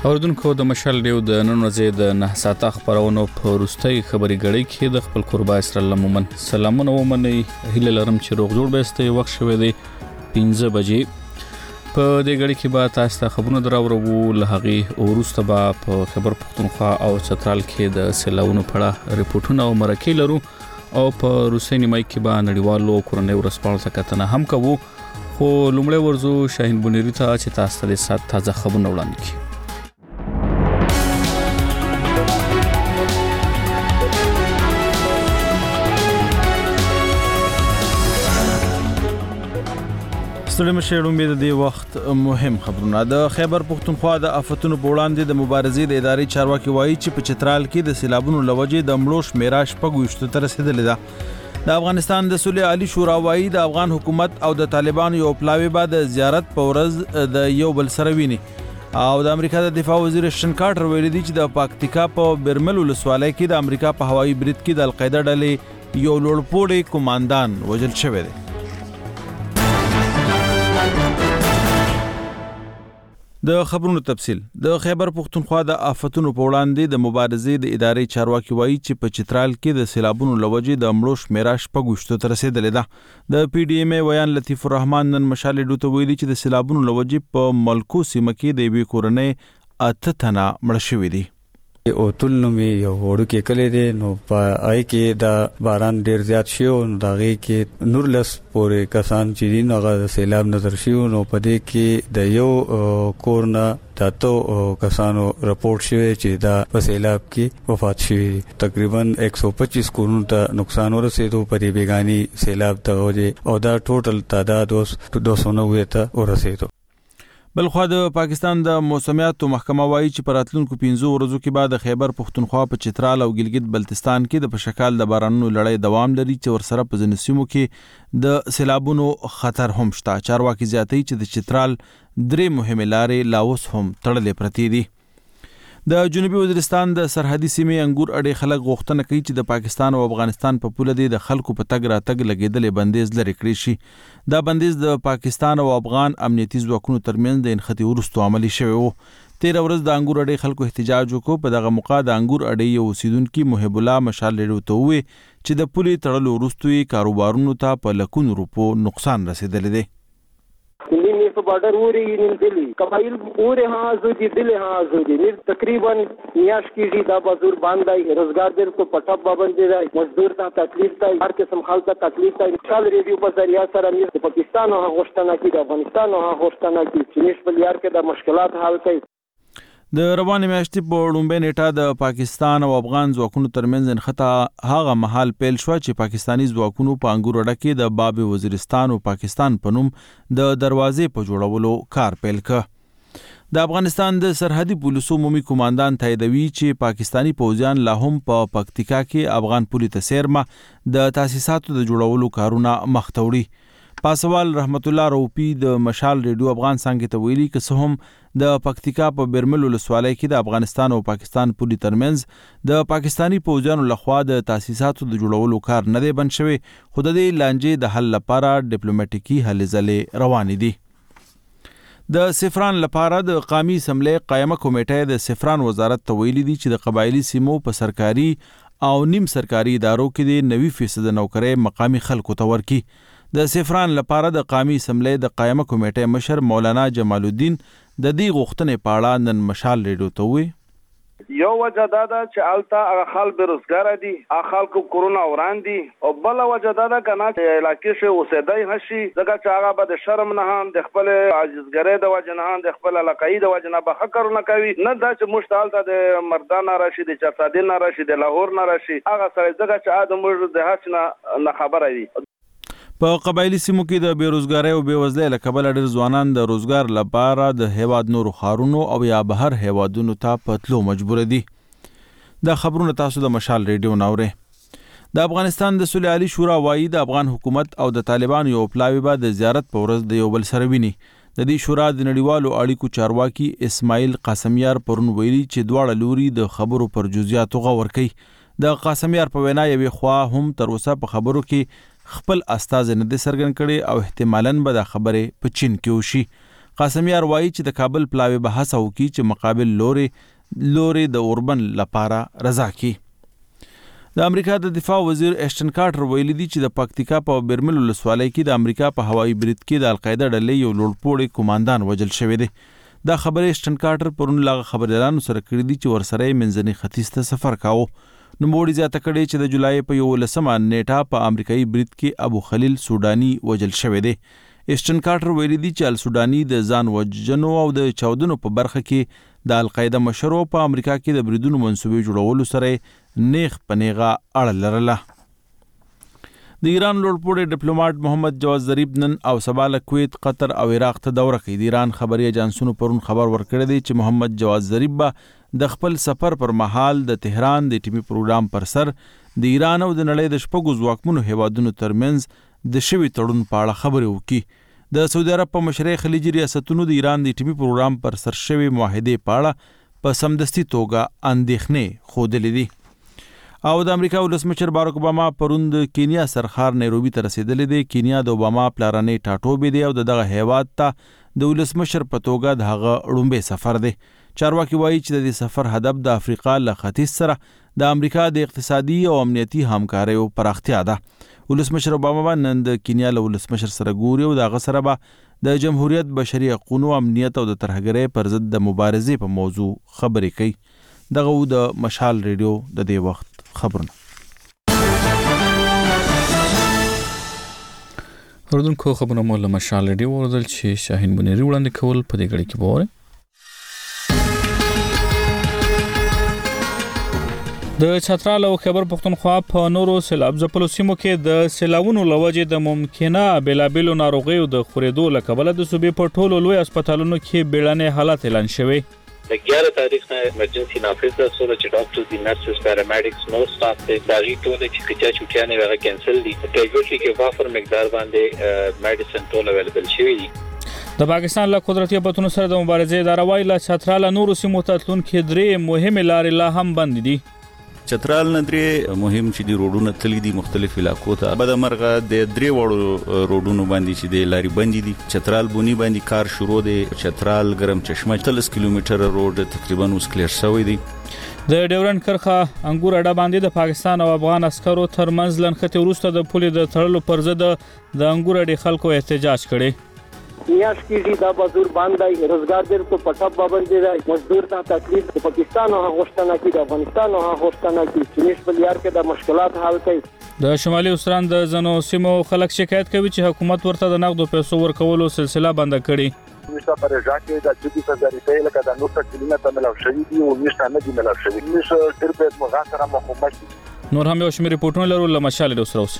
اوردونکو د مشال ریو د نن ورځې د 9 ساعته خبرونو په وروستۍ خبري غړي کې د خپل قربا اسرائیل مومن سلامونه ومني هیله لرم چې روغ جوړ بهسته وخت شوه دی 15 بجې په دې غړي کې به تاسو ته خبرونه دراوړو له هغه وروسته به په خبر پښتونخوا او چترال کې د سیلاونو په اړه ریپورتونه او مرکې لرو او په روسي نیمای کې به نړیوالو کورنۍ ورسپارل کتنه هم کوو خو لومړی ورزو شاهین بونيري ته چې تاسو ته د تازه خبرونه وړاندې کړي. ستړي مشرون به د وخت مهم خبرونه د خیبر پښتونخوا د آفتونو په وړاندې د مبارزې د ادارې چارواکي وایي چې په چترال کې د سیلابونو لوجې د مړو شمیره شپږ ته رسیدلې ده. د افغانستان د صلح عالی شورا وایي د افغان حکومت او د طالبانو یو پلاوی بعد زیارت په ورځ د یو بل سره ویني او د امریکا د دفاع وزیر شن کارټر ویلي دی چې د پکتیکا په برمل ولسوالۍ کې د امریکا په هوایي برید کې د القاعده ډلې یو لوړپوړی کمانډان وژل شوی دی. د خبرونو تفصیل د خیبر پښتونخوا د آفتونو په وړاندې د مبارزې د ادارې چارواکي وایي چې په چترال کې د سیلابونو لوجې د مړو شمیره شپږ ته رسیدلې ده. د پی ډی ایم ای ویان لطیف الرحمن نن مشال ډو ته ویلي چې د سیلابونو لوجې په ملکو سیمه کې د یوې کورنۍ 8 تنه مړ شوي دي. او تلنو می یو وړو کې کلی دی نو په آی کې د باران ډیر زیات شي او دغه کې نورلس پورې کسان چې دین هغه سیلاب نظر شي نو په دې کې د یو کورنا تاسو کسانو رپورت شوی چې دا په سیلاب کې وفات شوی تقریبا 125 کورونو ته نقصان ورسېدو په دې بیگانی سیلاب ته او دا ټوټل تعداد 290 ته ورسېدو. بلخوا د پاکستان د موسمیاتو محکمه وایي چې په راتلونکو 15 ورځو کې بعد خیبر پښتونخوا په چترال او ګلګت بلتستان کې د پشکال د بارانونو لړۍ دوام لري چې ورسره په ځینو سیمو کې د سیلابونو خطر هم شته. چارواکي زیاتوي چې د چترال 3 مهمه لارې لا اوس هم تړلې پرتې دي. د جنوبي وزیرستان د سرحدي سیمې انګور اړې خلک غوښتنه کوي چې د پاکستان او افغانستان په پوله دی د خلکو په تګ راتګ لګیدلې بندیز لري کړی شي. دا بندیز د پاکستان او افغان امنیتي ځواکونو ترمنځ د انختی ورستو عملی شوی وو. 13 ورځ د انګور اړې خلکو احتجاج وکړ. په دغه موقع د انګور اړې یو اوسیدونکو محب الله مشال لري ته وی چې د پولي تړلو ورستوي کاروبارونو ته په لکونو روپو نقصان رسیدلی دی. نیم په بارډر وری نیم دلی قبایل پورې ها زودي دلی ها زودي نیم تقریبا نیاش کیږي دا بازور باندې روزګار در کو پټه باندې دی مزدور ته تکلیف دی هر قسم خلک ته تکلیف دی. چال ریویو په ذریعہ سره نیم د پاکستان او غوښتنه کوي د افغانستان او غوښتنه کوي چې نش بل یار کې د مشکلات حل کوي. د روانې میاشتې په لومړۍ نیټه د پاکستان او افغان ځواکونو ترمنځ انختا هغه مهال پیل شو چې پاکستانی ځواکونو په انګور اډه کې د باب وزیرستان او پاکستان په نوم د دروازې په جوړولو کار پیل کړ. د افغانستان د سرحدي پولیسو عمومي کمانډان تاییدوي چې پاکستانی پوځیان لا هم په پکتیکا کې افغان پولیس ته سیرمه د تاسیساتو د جوړولو کارونه مخ ته وړي. پاسوال رحمت الله روپی د مشال ریډیو افغان څنګه ته ویلي که څه هم د پکتیکا په برمل ولسوالۍ کې د افغانستان او پاکستان پولی ترمنځ د پاکستانی پوځیانو لخوا د تاسیساتو د جوړولو کار نه دی بند شوی خو د دې لانجې د حل لپاره ډیپلوماټیکي هلې ځلې روانې دي. د سفران لپاره د قومي اسمبلی قائمه کمیټه د سفران وزارت ته ویلي دي چې د قبایلی سیمو په سرکاري او نیم سرکاري ادارو کې د 90% نوکرۍ مقامی خلکو ته ورکي. د سفران لپاره د قومي اسمبلی د قائمه کمیټې مشر مولانا جمال الدین د دې غوښتنې په اړه نن مشال ریډیو ته وی یو وجه دا ده چې الته هغه خلک بیروزګار دي هغه خلکو کورونا وړاندې او بل وجه دا ده کنه چې علاقې شي اوسېدای نشي ځکه چې هغه به د شرم نه هم د خپل عاجزګرۍ د وجه نه هم د خپل علاقایي د وجه نه به فکر نه کوي نه دا چې موږ الته د مردان راشي د چرسادین راشي د لاهور نه راشي هغه سره ځکه چې ادم موږ د هڅ نه خبره دي. په قبایلی سیمو کې د بیروزګاری او بیوزلۍ له کبله ډېر ځوانان د روزګار لپاره د هیواد نورو ښارونو او یا بهر هیوادونو ته په تلو مجبور دي. دا خبرونه تاسو د مشال ریډیو ناورئ. د افغانستان د صلح عالی شورا وایي د افغان حکومت او د طالبانو یو پلاوی به د زیارت په ورځ د یو بل سره ویني. د دې شورا د نړیوالو اړیکو چارواکي اسماعیل قاسمیار پرون ویلي چې دواړه لوري د خبرو پر جزئیاتو غور کوي. د قاسمیار په وینا یوې خوا هم تر اوسه په خبرو کې خپل استازي نه دي څرګند کړي او احتمالاً به د خبرې په چین کې وشي. قاسمیار وایي چې د کابل پلاوی به هڅه وکړي چې مقابل لوري د اوربن لپاره رضا کړي. د امریکا د دفاع وزیر ایشټن کارټر ویلي دی چې د پکتیکا په بیرمل ولسوالۍ کې د امریکا په هوایي برید کې د القاعده ډلې یو لوړپوړی کمانډان وژل شوی دی. دا خبره ایشټن کارټر پرون لاغه خبريالانو سره کړې دي چې ورسره منځني ختیځ ته سفر کاوه. نوموړي زیاته کړې چې د جولای په 11 نیټه په امریکایي برید کې ابو خلیل سوداني وژل شوی دی. ایشټن کارټر ویلي دی چې السوداني د ځان وژنو او د چاودنو په برخه کې د القاعده مشرو په امریکا کې د بریدونو منسوبې جوړولو سره نیغ پنیغه اړه لرله. د ایران لوړپوړی ډیپلوماټ محمد جواز ظریف نن او سبا له کویت، قطر او عراق ته دوره کوي. د ایران خبري ایجنسونو پرون خبر ورکړی دی چې محمد جواز ظریف به د خپل سفر پر مهال د تهران د ټیمي پروګرام پر سر د ایران او د نړۍ د شپږو ځواکمنو هیوادونو ترمنځ د شوي تړون په اړه خبرې وکړي. د سعودي عرب په مشرۍ خلیجي ریاستونو د ایران د ټیمي پروګرام پر سر شوي معاهدې په اړه په سمدستي توګه اندېښنې ښودلې دي. او د امریکا ولسمشر باراک اوباما پرون د کینیا سرخار نیروبي ته رسیدلی دی. کینیا د اوباما پلارنۍ ټاټوبی دی او دغه هیواد ته د ولسمشر په توګه د هغه لومړی سفر دی. چارواکي وایي چې د دې سفر هدف د افریقا له ختیځ سره د امریکا د اقتصادي او امنیتي همکاریو پراختیا ده. ولسمشر اوباما نن د کینیا له ولسمشر سره ګوري او دغه سره به د جمهوریت بشري حقوقو، امنیت او د ترهګرۍ پر ضد د مبارزې په موضوع خبرې کوي. دغه د مشال ریډیو د دې وخت خبرونه. اوردونکو خبرونه مو له مشال ریډیو اوردل چې شاهین بنيري وړاندې کول په دې غړي کې بوره. د چترال او خیبر پختونخوا په نورو سیلاب ځپلو سیمو کې د سیلابونو لوجې د ممکنه بېلابېلو ناروغیو د خورېدو له کبله د صوبې په ټولو لوی هسپتالونو کې بیړني حالات اعلان شوي. د 11 تاریخ نه ایمرجنسي نافذ ده، سره چې ډاکټرز دي، نرسز، پیرامیډکس، نو سټاف دي، داغي ټول چې کچا چټیانه وغه کینسل دي. کیجوالټي کې وافر مقدار باندې میډیسن ټول اویلیبل شوی دي. د پاکستان له قدرتي بتونو سره د مبارزې اداره وایي له چترال نورو سیمو ته تلونکي درې مهمه لارې لا هم بند دي. چترال نه درې مهم چې دی روډونه تللی دي مختلف علاقو ته. بعد مرغه د درې وړو روډونو باندې چې دی لاري بندي دي. چترال بونی باندې کار شروع دی. چترال ګرم چشمه 30 کیلومتر روډ تقریبا اوس کلیر شوی دی. د ډیورنډ کرخه انګور اډه باندې د پاکستان او افغان عسکرو ترمنځ لنښتې وروسته د پولې د تړلو پر ضد د انګور اډې خلکو احتجاج کړي. نیاش کیږي دا بازور باندې روزګار در کو پټاب باندې راي مزدور ته تکلیف د پاکستان او غوښتنه کې د افغانستان او غوښتنه کې چې نشبل یار کې د مشکلات حل کوي. د شمالي اوسران د زنو سیمو خلک شکایت کوي چې حکومت ورته د نقدو پیسو ورکولو سلسله بند کړي. نشته پر ځکه د جدي فزاري لکه د نوټ کلمه ملو شوی دی او نشته نه دی ملو شوی. نشه تر په مغاسره مخمش نور هم یو شمېر ریپورتونه لرو له مشال د اوسروس.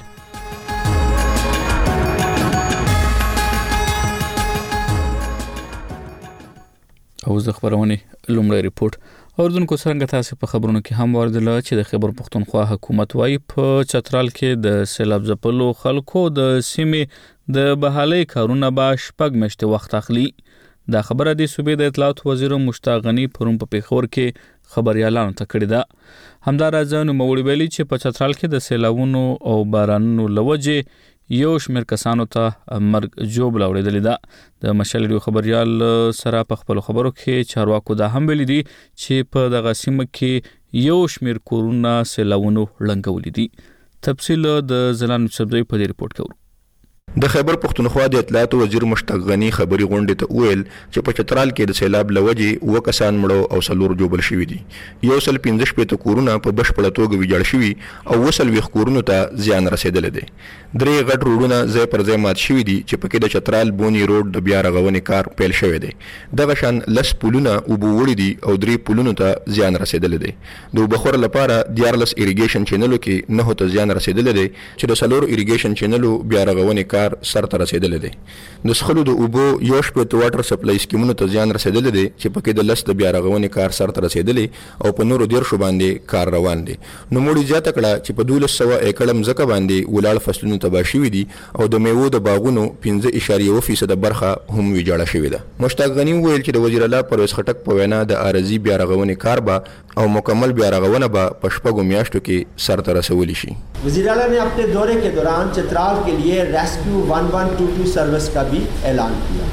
او د خبرونه لومړی ریپورت اوردونکو څنګه تاسو په خبرونو کې هم واردله چې د خیبر پختونخوا حکومت وايي په چترال کې د سیلاب ځپلو خلکو د سیمې د بحالي کارونه به شپږ میاشتې وخت اخلي. دا خبره د صوبې د اطلاعات وزیر مشتاق غنی پرون په پیښور کې خبريالانو ته کړې ده. همدارنګه نوموړي ویلي چې په چترال کې د سیلابونو او بارانونو لوجې یو شمېر کسانو ته مرګ جوړ لاوړېدل ده. د مشال خبريال سره په خپل خبرو کې چارواکو دا هم ویلي دي چې په دغه سیمه کې یو شمېر کورونه سیلابونو لنګولې دي. تفصیل د زلان صبري په دې ریپورت کې. د خیبر پختونخوا د اطلاعات وزیر مشتاق غنی خبري غونډه ته ویل چې په چترال کې د سیلاب لوجې و کسان مړو او سلور جوړل شوی دي. یو سل 15 پته کورونه په بشپړه توګه ویجاړ شوی او وسل ویخ کورونو ته زیان رسیدل دي. درې غټ روډونه ځای پر ځای مات شوی دي چې پکې د چترال بونی روډ د بیا رغونې کار پیل شوی دی. دغه شان لس پلونه او بوړي دي او درې پلونو ته زیان رسیدل دي. د بخور لپاره 14 اریګیشن چینلو کې نه ته زیان رسیدل دي چې د سلور اریګیشن چینلو بیا رغونې کار سر ته رسیدل دي. د سخلو د اوبو یو شپه واټر سپلای سکیمونو ته زیان رسیدل دي چې پکې د لس د بیا رغونې کار سر ته رسیدلی او په نورو ډیر شو باندې کار روان دي. نو موږ زیاته کړه چې په 1200 ایکړ مځکه باندې ولاړ فصلونو تباه شوي دي او د میوو د باغونو 15.1% برخه هم ویجاړه شوې ده. مشتاق غنی ویل چې د وزیر اعلی پرویز خټک په وینا د ارضی بیا رغونې کار به او مکمل بیا رغونه به په شپږو میاشتو کې سر ته رسولي شي. وزیر اعلی نے اپنے دورے کے دوران چترال کے لیے ریسکیو 1122 सर्विस का भी ऐलान किया.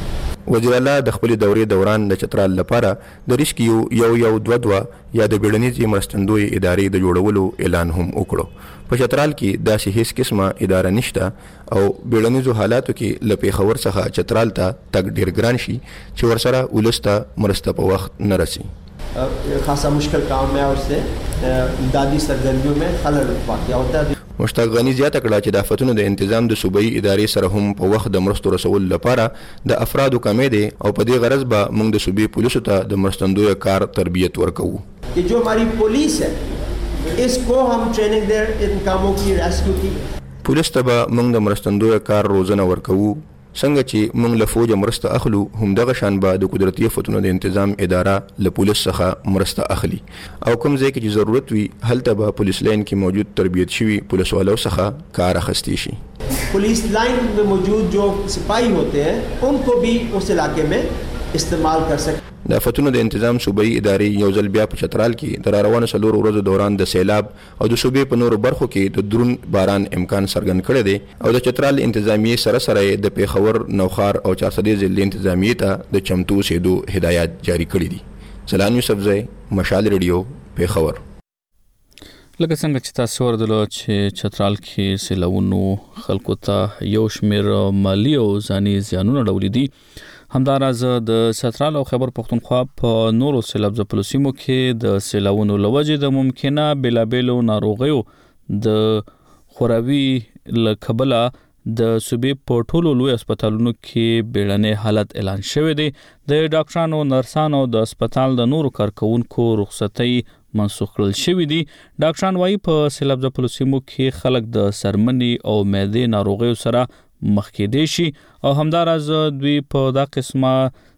وزیر اعلی د خپل دورې دوران د چترال لپاره د ریسکیو یو دوه یا د بیړنیزې مرستندوی ادارې د جوړولو اعلان هم وکړو. په چترال کې داسې هیڅ قسمه اداره نشته او بیړنیزو حالاتو کې له پیښور څخه چترال ته تګ ډیر ګران شي چې ورسره ولسته مرسته په وخت نه رسي. خاصا مشکل کام ہے اور سے امدادی سرگرمیوں میں خلل واقع ہوتا ہے. مشتاق غنی زیاته کړه چې د آفتونو د تنظیم د صوبایي ادارې سره هم په وخت د مرستو رسول لپاره د افرادو کمې دي او په دې غرض به موږ د صوبې پولیسو ته د مرستندوی کار تربیت ورکوو. کہ جو ہماری پولیس ہے اس کو ہم ٹریننگ دے ان کاموں کی ریسکیو کی. پولیس ته به موږ د مرستندوی کار روزنه ورکوو. څنګه چې موږ له فوج مرسته اخلو هم دغه شان به د قدرتي آفتونو د تنظیم اداره له پولیس څخه مرسته اخلي او کوم ځای کې ضرورت وي هلته به پولیس لاین کې موجود تربیت شوي پولیس والو څخه کار اخیستی شي. پولیس لائن میں موجود جو سپاہی ہوتے ہیں ان کو بھی اس علاقے میں استعمال کر سکتے. د آفتونو د تنظیم صوبایي ادارې یو ځل بیا په چترال کې د روانو 4 ورځو دوران د سیلاب او د صوبې په نورو برخو کې د درون باران امکان څرګند کړی دی او د چترال انتظامیې سره د پیښور نوخار او 400 ضلع انتظامیې ته د چمتو سیدو هدایت جاری کړي دي. زلان یوسفزی، مشال ریډیو، پیښور. لکه څنګه چې تاسو ورته چې چترال کې سیلابونو خلکو ته یو شمیر مالی او ځاني زیانونه ډولې دي. همداراز د چترال او خیبر پختونخوا په نورو سیلاب ځپلو سیمو کې د سیلابونو لوجې د ممکنه بېلابېلو ناروغیو د خوراوي له کبله د صوبې په ټولو لوی هسپتالونو کې بیړنی حالت اعلان شوی دی. د ډاکټرانو، نرسانو او د هسپتال د نورو کارکونکو رخصتۍ منسوخ کړل شوې دي. ډاکټران وايي په سیلاب ځپلو سیمو کې خلک د سرمنې او معدې ناروغیو سره مخ کېدای شي او همداراز دوی په دا قسمه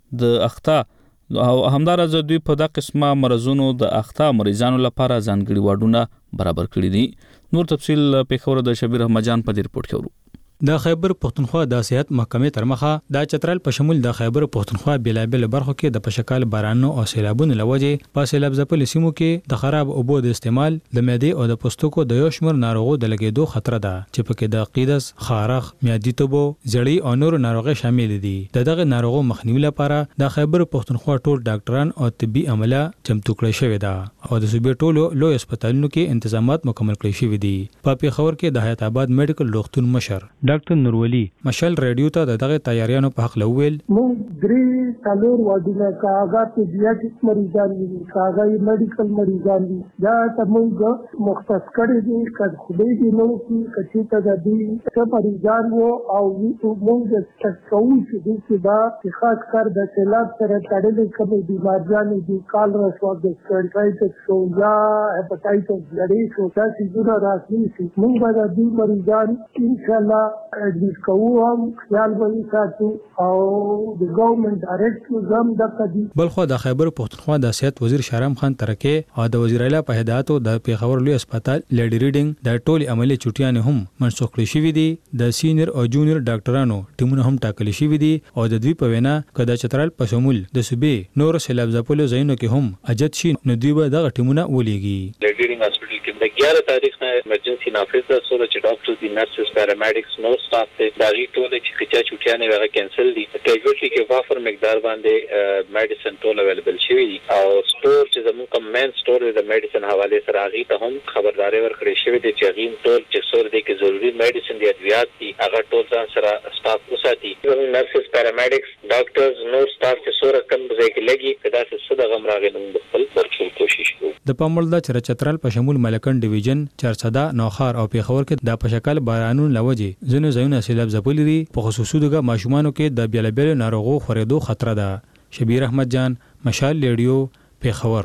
مرزونو د اخته مریضانو لپاره ځانګړي واډونه برابر کړي دي. نور تفصیل پیښور د شبیر احمد جان په دې رپورت کې ورو. د خیبر پختونخوا د صحت محکمې تر مخه د چترال په شمول د خیبر پختونخوا بېلابېل برخو کې د پشکال بارانونو او سیلابونو لوجې په سیلاب ځپلو سیمو کې د خراب اوبو د استعمال د معدې او د پوستکو د یو شمېر ناروغو د لګېدو خطر ده چې پکې د قیدس، خارخ، معدي تبو، زړی او نورو ناروغۍ شامل دي. دغه ناروغو مخنیوي لپاره د خیبر پختونخوا ټول ډاکټران او طبي عمله چمتو کړی شوی ده او د صوبې ټولو لوی هسپتالونو کې انتظامات مکمل کړی شوي دي. په پیښور کې د حیات آباد میډیکل روغتون مشر ډاکټر نورولي مشال ریډیو ته دغه تیاریانو په حق لویل. موږ درې څلور واډونه کاغه پیډیاټریک مریضان دي، کاغه میډیکل مریضان دي، دا ته موږ مختص کړی دي چې خدای دې نو چې ته د دې مریضان وو او موږ څنګه چې دا خاص کر د سیلاب سره تړلې کومې بیماریاں دي، کالرا سواب د سټرایټس او یا هپاتایټس لري شو تاسو جوړه راځي چې موږ به د دې مریضان ان شاء الله ایڈمٹ کوو خیال به ساتو او د ګورنمنت ډایریکټر زم د قدی. بلخو د خیبر پختونخوا د صحت وزیر شهرام خان ترکه او د وزیر اعلی په هدایتو د پیښور لوی هسپتال لیډی ریډینګ د ټولي عملی چټیانې هم منسوخ کړې شوې دي. د سینیئر او جونیئر ډاکټرانو ټیمونه هم ټاکل شوي دي او د دوی په وینا کدا چترال په شمول د صوبې نور سیلاب ځپلو ځایونو کې هم اجت شي نو دوی به دغه ټیمونه ولېږي. لیډی ریډینګ هسپتال کې د 11 تاریخ نه ایمرجنسي نافذ ده، سره چې ډاکټر دي، نرسز، پیرامیډکس، نو سټاف ته داغي ټول چې کچا چټیانه وغه کینسل دي. کیجوالټي کې وافر مقدار باندې میډیسن ټول اویلیبل شوی دي او سٹور چې زموږ کوم مین سٹور د میډیسن حواله سره هغه ته هم خبرداري ورکړې شوی دي چې هغه ټول چې سور دي کې ضروري میډیسن دي، ادویات دي، هغه ټول ځان سره سٹاف وساتي. نرسز، پیرامیډکس، ډاکټرز، نور سٹاف چې سور کم ځای کې لګي کدا څه صد غمراغې نو خپل ورکول کوشش کوي. د پامول د چترال په شمول ملکن ډیویژن، 400 نوخار او پیښور کې د پشکال بارانونو لوجې ځینو ځایونه سیلاب ځپلي دي. په خصوصي توګه ماشومانو کې د بیلابېلو ناروغو خورېدو خطر ده. شبیر احمد جان، مشال ریډیو، پیښور.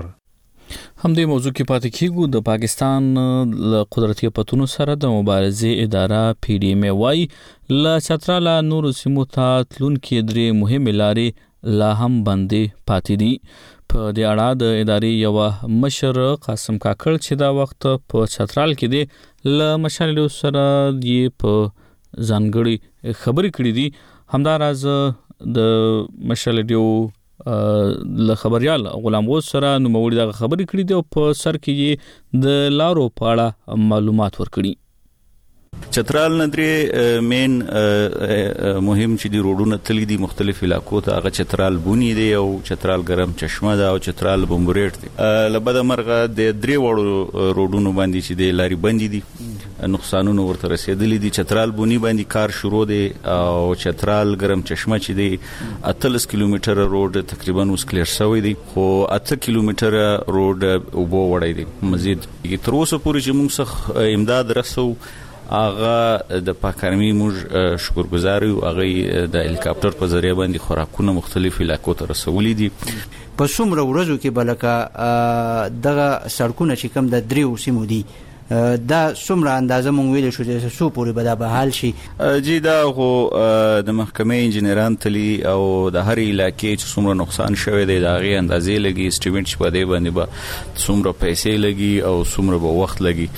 همدې موضوع کې پاتې کیږو. د پاکستان له قدرتي آفتونو سره د مبارزې اداره پی ډی ایم وايي له چترال نورو سیمو ته تلونکي درې مهمې لارې لا هم بندې پاتې دي. په دې اړه د ادارې یو مشر قاسم کاکړ چې دا وخت په چترال کې دی له مشال سره یې په ځانګړي خبرې کړې دي. همداراز د مشال ډیو له خبريال غلام غوث سره نو موړي دا خبرې کړې دي او په سر کې د لارو په اړه معلومات ورکړي. چترال ندرې مین مهم چې دی روډونه تللی دي مختلف علاقو ته هغه چترال بونی دی او چترال ګرم چشمه ده او چترال بمبریټ دی. لبد مرغه د درې وړو روډونو باندې چې دی لاري بندي دي نقصانونه ورته رسیدلي دي. چترال بونی باندې کار شروع دی او چترال ګرم چشمه چې دی 38 کیلومتر روډ تقریبا اوس کلیر شوی دی خو 8 کیلومتر روډ وبو وړی دی. مزید تر اوسه پورې چې موږ څخه امداد رسو هغه د پاکرمي موږ شکرګزار یو. هغه د هلیکاپټر په ذریعہ باندې خوراکونه مختلف علاقو ته رسولي دي. په څومره ورځو کې بلکه دغه سړکونه چې کوم د دریو سیمو دي دا څومره اندازه مونږ ویل شو چې څو پورې به دا بحال شي؟ جی دا خو د محکمې انجنیران تلی او د هر علاقې چې څومره نقصان شوی دی د هغې اندازې لګي اسټیمیټ چې په دې باندې به څومره پیسې لګي او څومره به وخت لګي.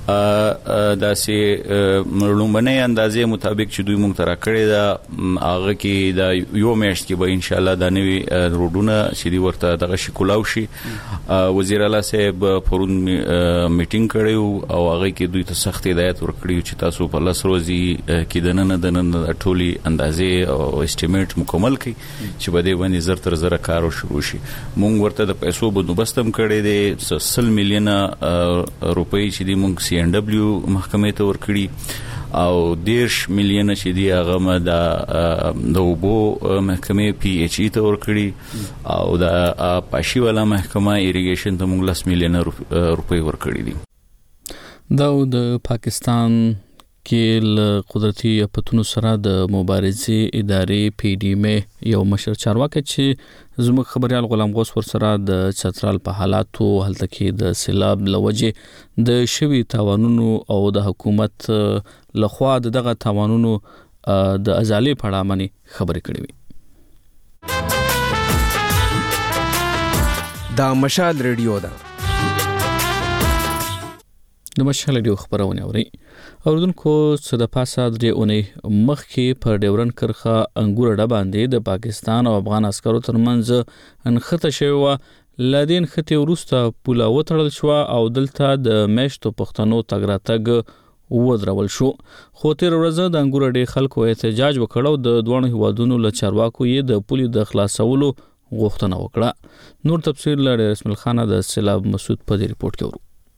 داسې لومړنۍ اندازې مطابق چې دوی مونږ ته راکړې ده هغه کې د یو میاشت کې به انشاءالله دا نوي روډونه چې دي ورته دغه شي کولاو شي. وزیر اعلی صاحب پرون میټینګ کړی او هغه کې دوی ته سخت هدایت ورکړي چې تاسو په 10 ورځې کې د نن ټولي اندازې او اسټیمیټ مکمل کړئ چې په دې باندې زر تر زر کار شروع شي. مونږ ورته د پیسو بندوبست هم کړی دی 100 میلیونه روپۍ چې دی مونږ سی ان ډبلیو محکمې ته ورکړي او 10 میلیونه چې دی هغه د اوبو محکمې پی ایچ ای ته ورکړي او د پاشي والا محکمه ایریګیشن ته مونږ 10 میلیونه روپۍ ورکړي دي. دا د پاکستان کې له قدرتي افتونو سره د مبارزې ادارې پی ډی ام یو مشر چارواکي چې زموږ خبريال غلام غوث ور سره د چترال په حالاتو هلته کې د سیلاب لوجه د شوي تاوانونو او د حکومت لخوا دغه تاوانونو د ازالې په اړه باندې خبرې کړې وي. دا مشال ریډیو ده. د مشال ریډیو خبرونه اوري. اوردونکو صد پاسه درې اونۍ مخکې په ډیورن کرخه انګور ډه باندې د پاکستان او افغان عسکرو ترمنځ انخته شوی و. لدین خته ورسته پولا وتړل شو او دلته د میشتو پښتنو تګ راتګ ودرول شو. خو تیر ورځ د انګور ډه خلکو احتجاج وکړو د دوه هیوادونو له چارواکو یې د پولي د خلاصولو غوښتنه وکړه. نور تفصیل لري رسمل خانه د سیلاب مسعود په دې ریپورت کې ورو.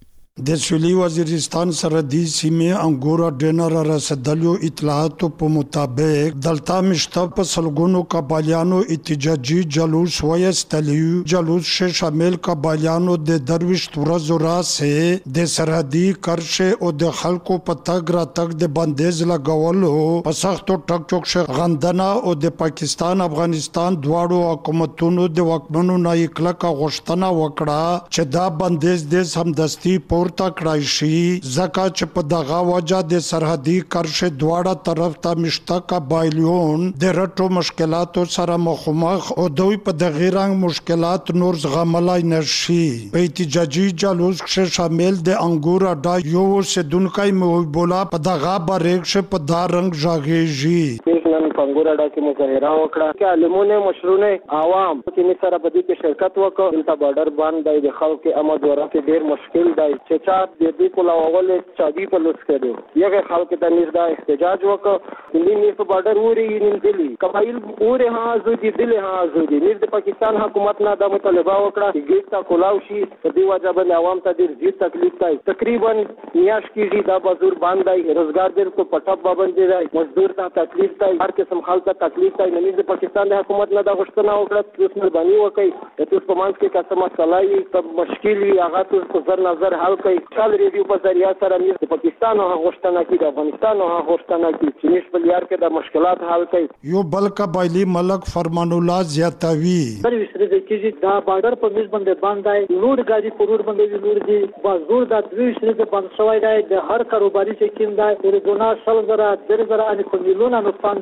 د سویلي وزیرستان سرحدي سیمې انګورا ډینر رسدلو اطلاعاتو په مطابق دلته مشته په سلګونو قبایلیانو احتجاجي جلوس وایستلیو. جلوس شامل قبایلیانو د درویش ورځو راسه د سرحدي کرشه او د خلکو په تګ راتګ د بندیز لګولو په سختو ټک ټوک غندنه او د پاکستان افغانستان دواړو حکومتونو د وکمنو نه کلکه غوښتنه وکړه چې دا بندیز د سمدستي ورته کړای شي ځکه چې په دغه وجه د سرحدي کرښې دواړه طرف ته مشته قبایلیون د رټو مشکلاتو سره مخامخ او دوی په دغه رنګ مشکلات نور زغملای نشي. په احتجاجي جلوس کې شامل د انګور اډا یو سدونکای محبولا په دغه باریک په دا رنګ ژاغېږي. نن په انګور اډا کې مظاهره وکړه چې علمونه مشرونه عوام چې سره په دې کې شرکت وکړ. دلته بارډر باندې د خلکو آمد و رفت ډیر مشکل دی چې چا د دې په لاول چابي په لوس کړو یغه خلکو ته نږدې احتجاج وکړ. دلی په بارډر وری نندلی قبایل وره ها زودي دلی ها زودي د پاکستان حکومت نه د مطالبه وکړه چې ګیټ تا کولاو شي. په دې وجه باندې عوام ته ډیر زیات تکلیف دی. تقریبا میاش کېږي دا بازور باندې روزګار دې کو پټه باندې دی مزدور ته تکلیف دی هر قسم خلک ته تکلیف دی. د پاکستان د حکومت نه د غوښتنه وکړه چې مهرباني وکړي چې په مانس کې قسم مسلای ته مشکل وي هغه په نظر حل کړي. چل ریډیو په ذریعہ سره د پاکستان او غوښتنه کې د افغانستان او غوښتنه کې چې نش په لیار کې د مشکلات حل کړي. یو بل قبایلی ملک فرمان الله زیاتوي پر وسره د کېږي دا بارډر په میز باندې لوډ غاډي په روډ باندې لوډ دي بازور د دوی سره د باندې شوی دی د هر کاروباري چې کیم دی د ګنا 100,000 ان کوملونه نقصان دي دا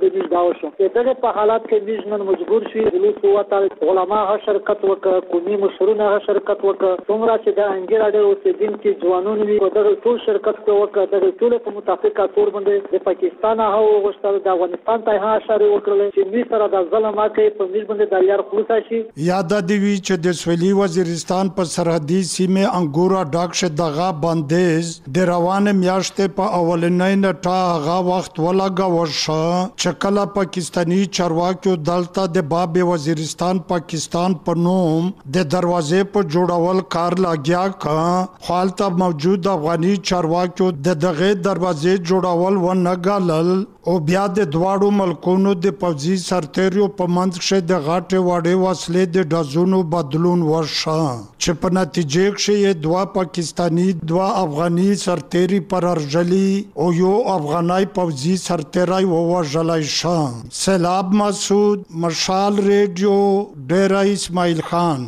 ملاو شو دغه په حالات کې موږ نن مجبور شو ولوس وته علما شرکت وکړه قومي مشرونه شرکت وکړه څومره چې د انګیر اړه اوسېدونکو ځوانونو وي دغه ټول شرکت وکړه دغه ټول په متفقه تور باندې د پاکستان هغه وغوښتل د افغانستان ته ها اشاره وکړل چې موږ سره د ظلم کوي په موږ باندې د لار خلاص شي. یاد دی وی چې د سویلي وزیرستان په سرحدي سیمه انګورا ډاک شه دغه بندیز د روان میاشتې په اولنۍ نټه هغه وخت ولګا ورشه چې کله پاکستانی چارواکو دلته د باب وزیرستان پاکستان په نوم د دروازې په جوړول کار لاګیا کا حالت موجود افغاني چارواکو د دغه دروازې جوړول و نه غلل او بیا د دواړو ملکونو د پوځي سرتیرو په منځ کې د غاټه واړې وسلې د ډزونو بدلون ورشه چې په نتیجه کې دوا پاکستانی دوا افغاني سرتیري پر ارجلی او یو افغانای پوځي سرتیرای ووژلای شو. سیلاب مسعود، مشال ریډیو، ډیرا اسماعیل خان.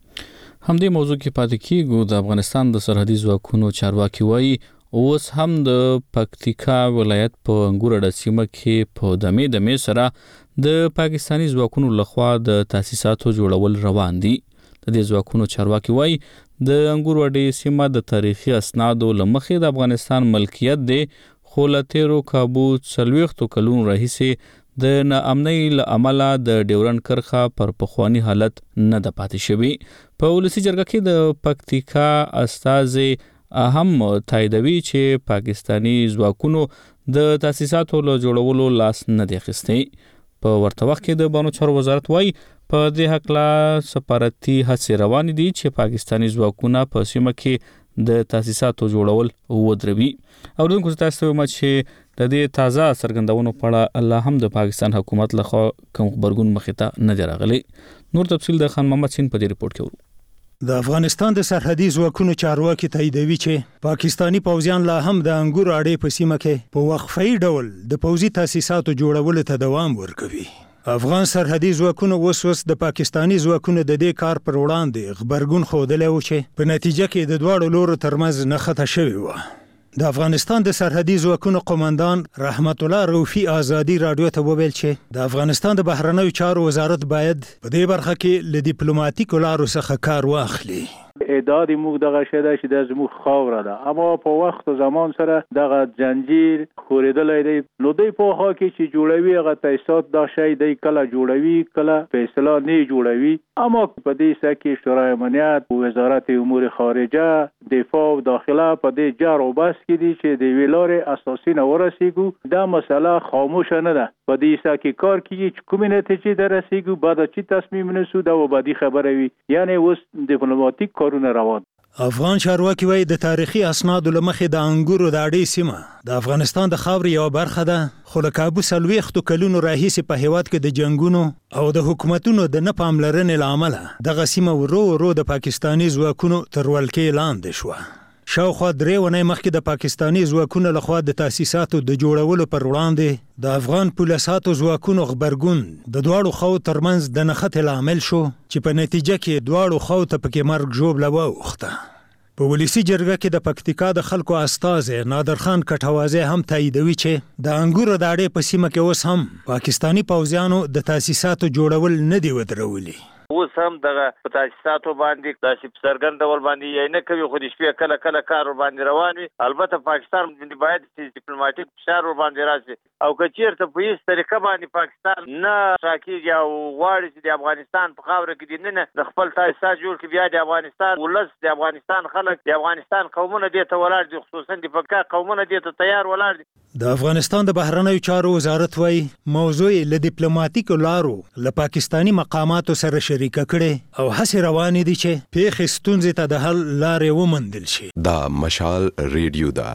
همدې موضوع کې پاتې کیږو. د افغانستان د سرحدي ځواکونو چارواکي وایي اوس هم د پکتیکا ولایت په انګورډه سیمه کې په دمې سره د پاکستانی ځواکونو لخوا د تاسیساتو جوړول روان دي. د دې ځواکونو چارواکي وایي د انګورډه سیمه د تاریخي اسنادو لمخې د افغانستان ملکیت دی، خو له تیرو کابو 40 کلونو راهیسې د ناامنۍ له امله د ډیورنډ کرښه پر پخوانی حالت نه ده پاتې شوې. په ولسی جرګه کې د پکتیکا استازي هم تاییدوي چې پاکستانی ځواکونو د تاسیساتو له جوړولو لاس نه دی اخیستی. په ورته وخت کې د بانو چارو وزارت وایي په دې حق لا سفارتي هڅې روانې دي چې پاکستانی ځواکونه په سیمه کې د تاسیساتو جوړول ودروي. اوردونکو تاسو ته وایم چې د دې تازه څرګندونو په اړه الله هم د پاکستان حکومت لخوا کوم خبرګون مخې ته نه دی راغلی. نور تفصیل د خان محمد سین په دې ریپورت کې ورو. د افغانستان د سرحدي ځواکونو چارواکي تاییدوي چې پاکستانی پوځیان لا هم د انګور اړې په سیمه کې په وقفي ډول د پوځي تاسیساتو جوړولو ته دوام ورکوي. افغان سرحدي ځواکونو اوس د پاکستانی ځواکونو د دې کار پر وړاندې خبرګون ښودلی و چې په نتیجه کې د دواړو لورو ترمنځ نښته شوې وه. د افغانستان د سرحدي ځواکونو قومندان رحمت الله روفي آزادي رادیو ته وویل چې د افغانستان د بهرنیو چارو وزارت باید په دې برخه کې له ډیپلوماټیکو لارو څخه کار واخلي. اعداد موږ دغه شیده چې د زموږ خاوره ده، اما په وخت او زمان سره دغه زنجیر خوریدلای دی. نو دوی په هغه کې چې جوړوي هغه تاسیسات دا شی دی کله جوړوي کله په اصطلاح نه جوړوي. اما په دې سکه کې شورای امنیت، وزارت امور خارجه، دفاع او داخله په دې جار او بس کې دي چې د ویلارې اساسي نه ورسیږو. دا مسله خاموش نه ده. په دې سکه کار کیږي چې کومه نتیجه درسیږو بعد چې تصمیم نسو دا وبادي خبره وي. یعنی اوس ډیپلوماټیک کارونه روان. افغان چارواکي وایي د تاریخي اسنادو لمخې د انګورو د اړې سیمه د افغانستان د خاورې یو برخه ده، خو له کابو 40 کلونو راهیسې په هیواد کې د جنگونو او د حکومتونو د نه پاملرنې له امله دغه سیمه ورو د پاکستانی ځواکونو تر ولکې لاندې شوه. شاوخوا 3 ونې مخکې د پاکستانی ځواکونو لخوا د تاسیساتو د جوړولو پر وړاندې د افغان پولیساتو ځواکونو خبرګون د دواړو خو ترمنځ د نښتې لامل شو چې په نتیجه کې دواړو خو ته پکې مرګ ژوبله واوښته. په ولسی جرګه کې د پکتیکا د خلکو استازي نادر خان کټوازی هم تاییدوي چې د انګورو د اړې په سیمه کې اوس هم پاکستانی پوځیانو د تاسیساتو جوړول نه دی ودرولي. اوس هم دغه په تاسیساتو باندې داسې څرګند ډول باندې یې نه کوي، خو د شپې کله کار باندې روان وي. البته پاکستان باید ډیپلوماټیک فشار باندې راشي او که چیرته په هیڅ طریقه باندې پاکستان نه راکېږي او غواړي چې د افغانستان په خاوره کې د نه خپل تاسیسات جوړ کړي، بیا د افغانستان ولس، د افغانستان خلک، د افغانستان قومونه دې ته ولاړ دي، خصوصا د پکا قومونه دې ته تیار ولاړ دي. د افغانستان د بهرنیو چارو وزارت وایي موضوع له ډیپلوماټیکو لارو له پاکستانی مقاماتو سره شریکه کړي او هڅې روانې دي چې پیښې ستونزې ته د حل لارې وموندل شي. دا مشال ریډیو ده.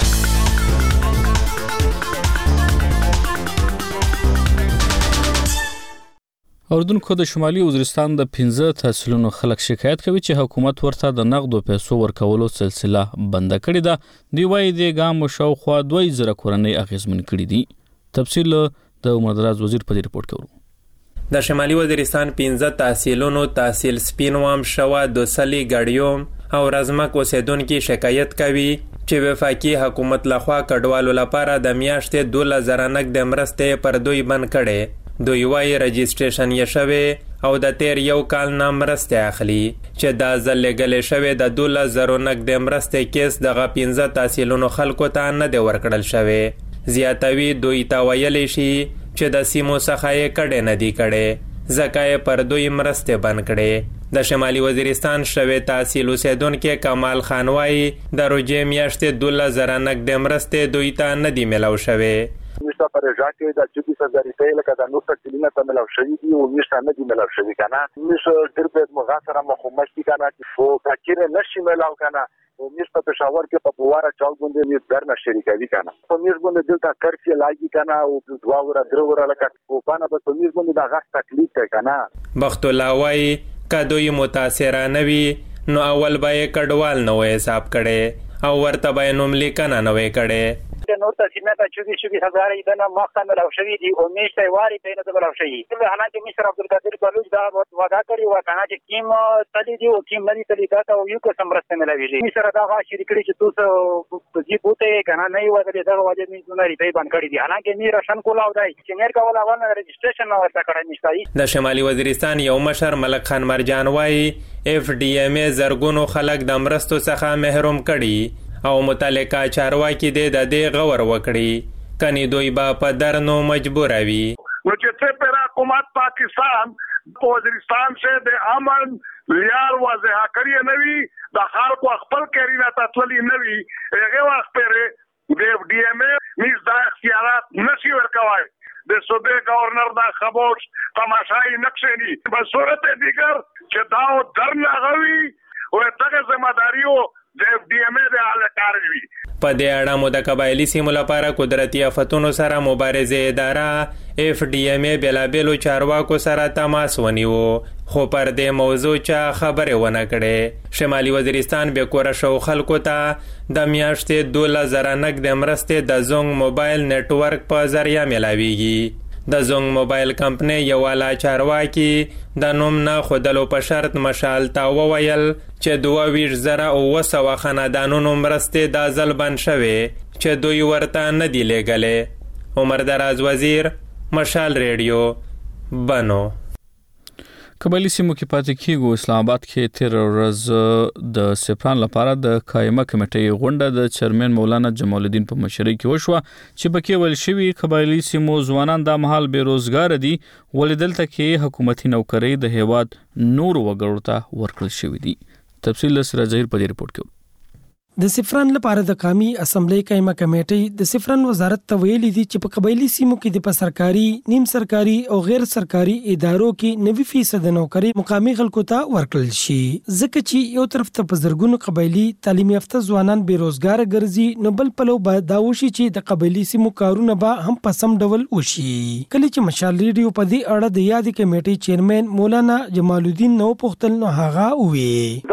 اردوونکو د شمالي وزیرستان د 15 تحصیلونو خلک شکایت کوي چې حکومت ورته د نقدو پیسو ورکولو سلسله بند کړې ده. دی وايي د ګام شاوخوا 2000 کورنۍ اغیزمن کړي دي. تفصیل د عمر دراز وزیر په ریپورت کې ورو. د شمالي وزیرستان 15 تحصیلونو تحصیل سپینوام شوا دوسلی ګاډیوم او رزمک اوسیدونکو شکایت کوي چې وفاقي حکومت لخوا کډوالو لپاره د میاشتې 2000 نقد مرستې پر دوی بند کړي. دوی وايي رجسټریشن یې شوی او د تیر یو کال نه مرستې اخلي چې دا ځل لګلې شوی د 12,000 نقدې مرستې کیس دغه 15 تحصیلونو خلکو ته نه دی ورکړل شوی. زیاتوي دوی ته ویلی شي چې د سیمو څخه یې کډې نه دي کړې ځکه یې پر دوی مرستې بند کړې. د شمالي وزیرستان شوی تحصیل اوسیدونکی کمال خان وایي د روژې میاشتې 12,000 نقدې مرستې دوی ته نه دي میلاو شوې. میشته پر ژاکه د 24,000 روپۍ لکه د 900 کلینه ته ملاو شوی دی او میشته نه دی ملاو شوی کنه میشه ډېر په مغاسره مخمش دي کنه او کچره نشي ملاو کنه او میشته په شاور کې په بواره چاو باندې می درنه شریکوي کنه په میز باندې دلته کرفي لاګي کنه او 2 ور 3 ور لکه او باندې په میز باندې دا غاښ تکلیف کوي کنه. بخت الله وای کدوې متاثرانه وي نو اول به کډوال نو حساب کړي او ورته به نوم لیکنه نه وې کړي. د نور تسمه ته 24,000 دنه مخه ملاو شوی دی او میشته واري په نه ملاو شوی. حالانکه مشر عبدالقادر بلوچ دا وعده کړی و کنه چې کیم تلی دی او کیم نه تلی دا ته یو قسم رسته ملاوي. مشر دا غا شریکړي چې تاسو په دې بوته کنه نه یو د دغه وجه می زوناري په باندې کړی دی. حالانکه می راشن کولاو دی چې مېر کول اول رجسټریشن نه ورته کړی نشته. د شمالي وزیرستان یو مشر ملک خان مرجان وایي FDMA زرګونو خلک د مرستو څخه محروم کړي او متعلقه چارواکي د دې غور وکړي کني دوی با په درنو مجبور وي. نو چې څه پر حکومت پاکستان وزیرستان سے د امن لیار واضح کړی نه وي د خلکو خپل کرینا تطلی نه وي هغه وخت پر د FDMA میز د اختیارات نشي ورکوي. د صوبې گورنر دا خبر تماشای نقشې دي په صورت دیگر چې دا درنه غوي او دغه ځماداریو د FDMA د حالکار وي. په دې اړه مو د قبایلی سیمو لپاره قدرتي آفتونو سره مبارزه اداره FDMA بلابلو چارواکو سره تماس ونیو خو پر دې موضوع چا خبره ونه کړي. شمالي وزیرستان به کور شو خلکو ته د میاشتې 12,000 نقد مرستې د زونګ موبایل نتورک په ذریعہ ملاويږي. د زونګ موبایل کمپنی یو والا چارواکي د نوم نه خودلو په شرط مشال تا وویل چې 22,900 خاندانونو مرستې د ځل بند شوې چې دوی ورته نه دی لېږلې. عمر دراز وزیر مشال ریډیو بنو. قبایلی سیمو کې پاتې کېږو. اسلام آباد کې تیر ورځ د سپران لپاره د قائمه کمیټې غونډه د چیرمن مولانا جمال الدین په مشرۍ کې وشوه چې پکې ویل شوی قبایلی سیمو ځوانان د مهال بیروزګار دي ولې دلته کې حکومتي نوکری د هیواد نور وګړو ته ورکړل شوی دي. تفصیل سره ظاهر په دې رپورت کې. د سفران لپاره د قومي اسمبلی قائمه کمیټې د سفران وزارت ته ویلي دي چې په قبایلی سیمو کې د سرکاري، نیم سرکاري او غیر سرکاري ادارو کې 90% نوکری مقامي خلکو ته ورکړل شي ځکه چې یو طرف ته په زرګونو قبایلی تعلیم یافته ځوانان بیروزګار ګرځي نو بل پلو به دا وشي چې د قبایلی سیمو کارونه به هم په سم ډول وشي. کله چې مشال ریډیو په دې اړه د یادې کمیټې چیرمن مولانا جمال الدین نو پوښتل نو هغه وی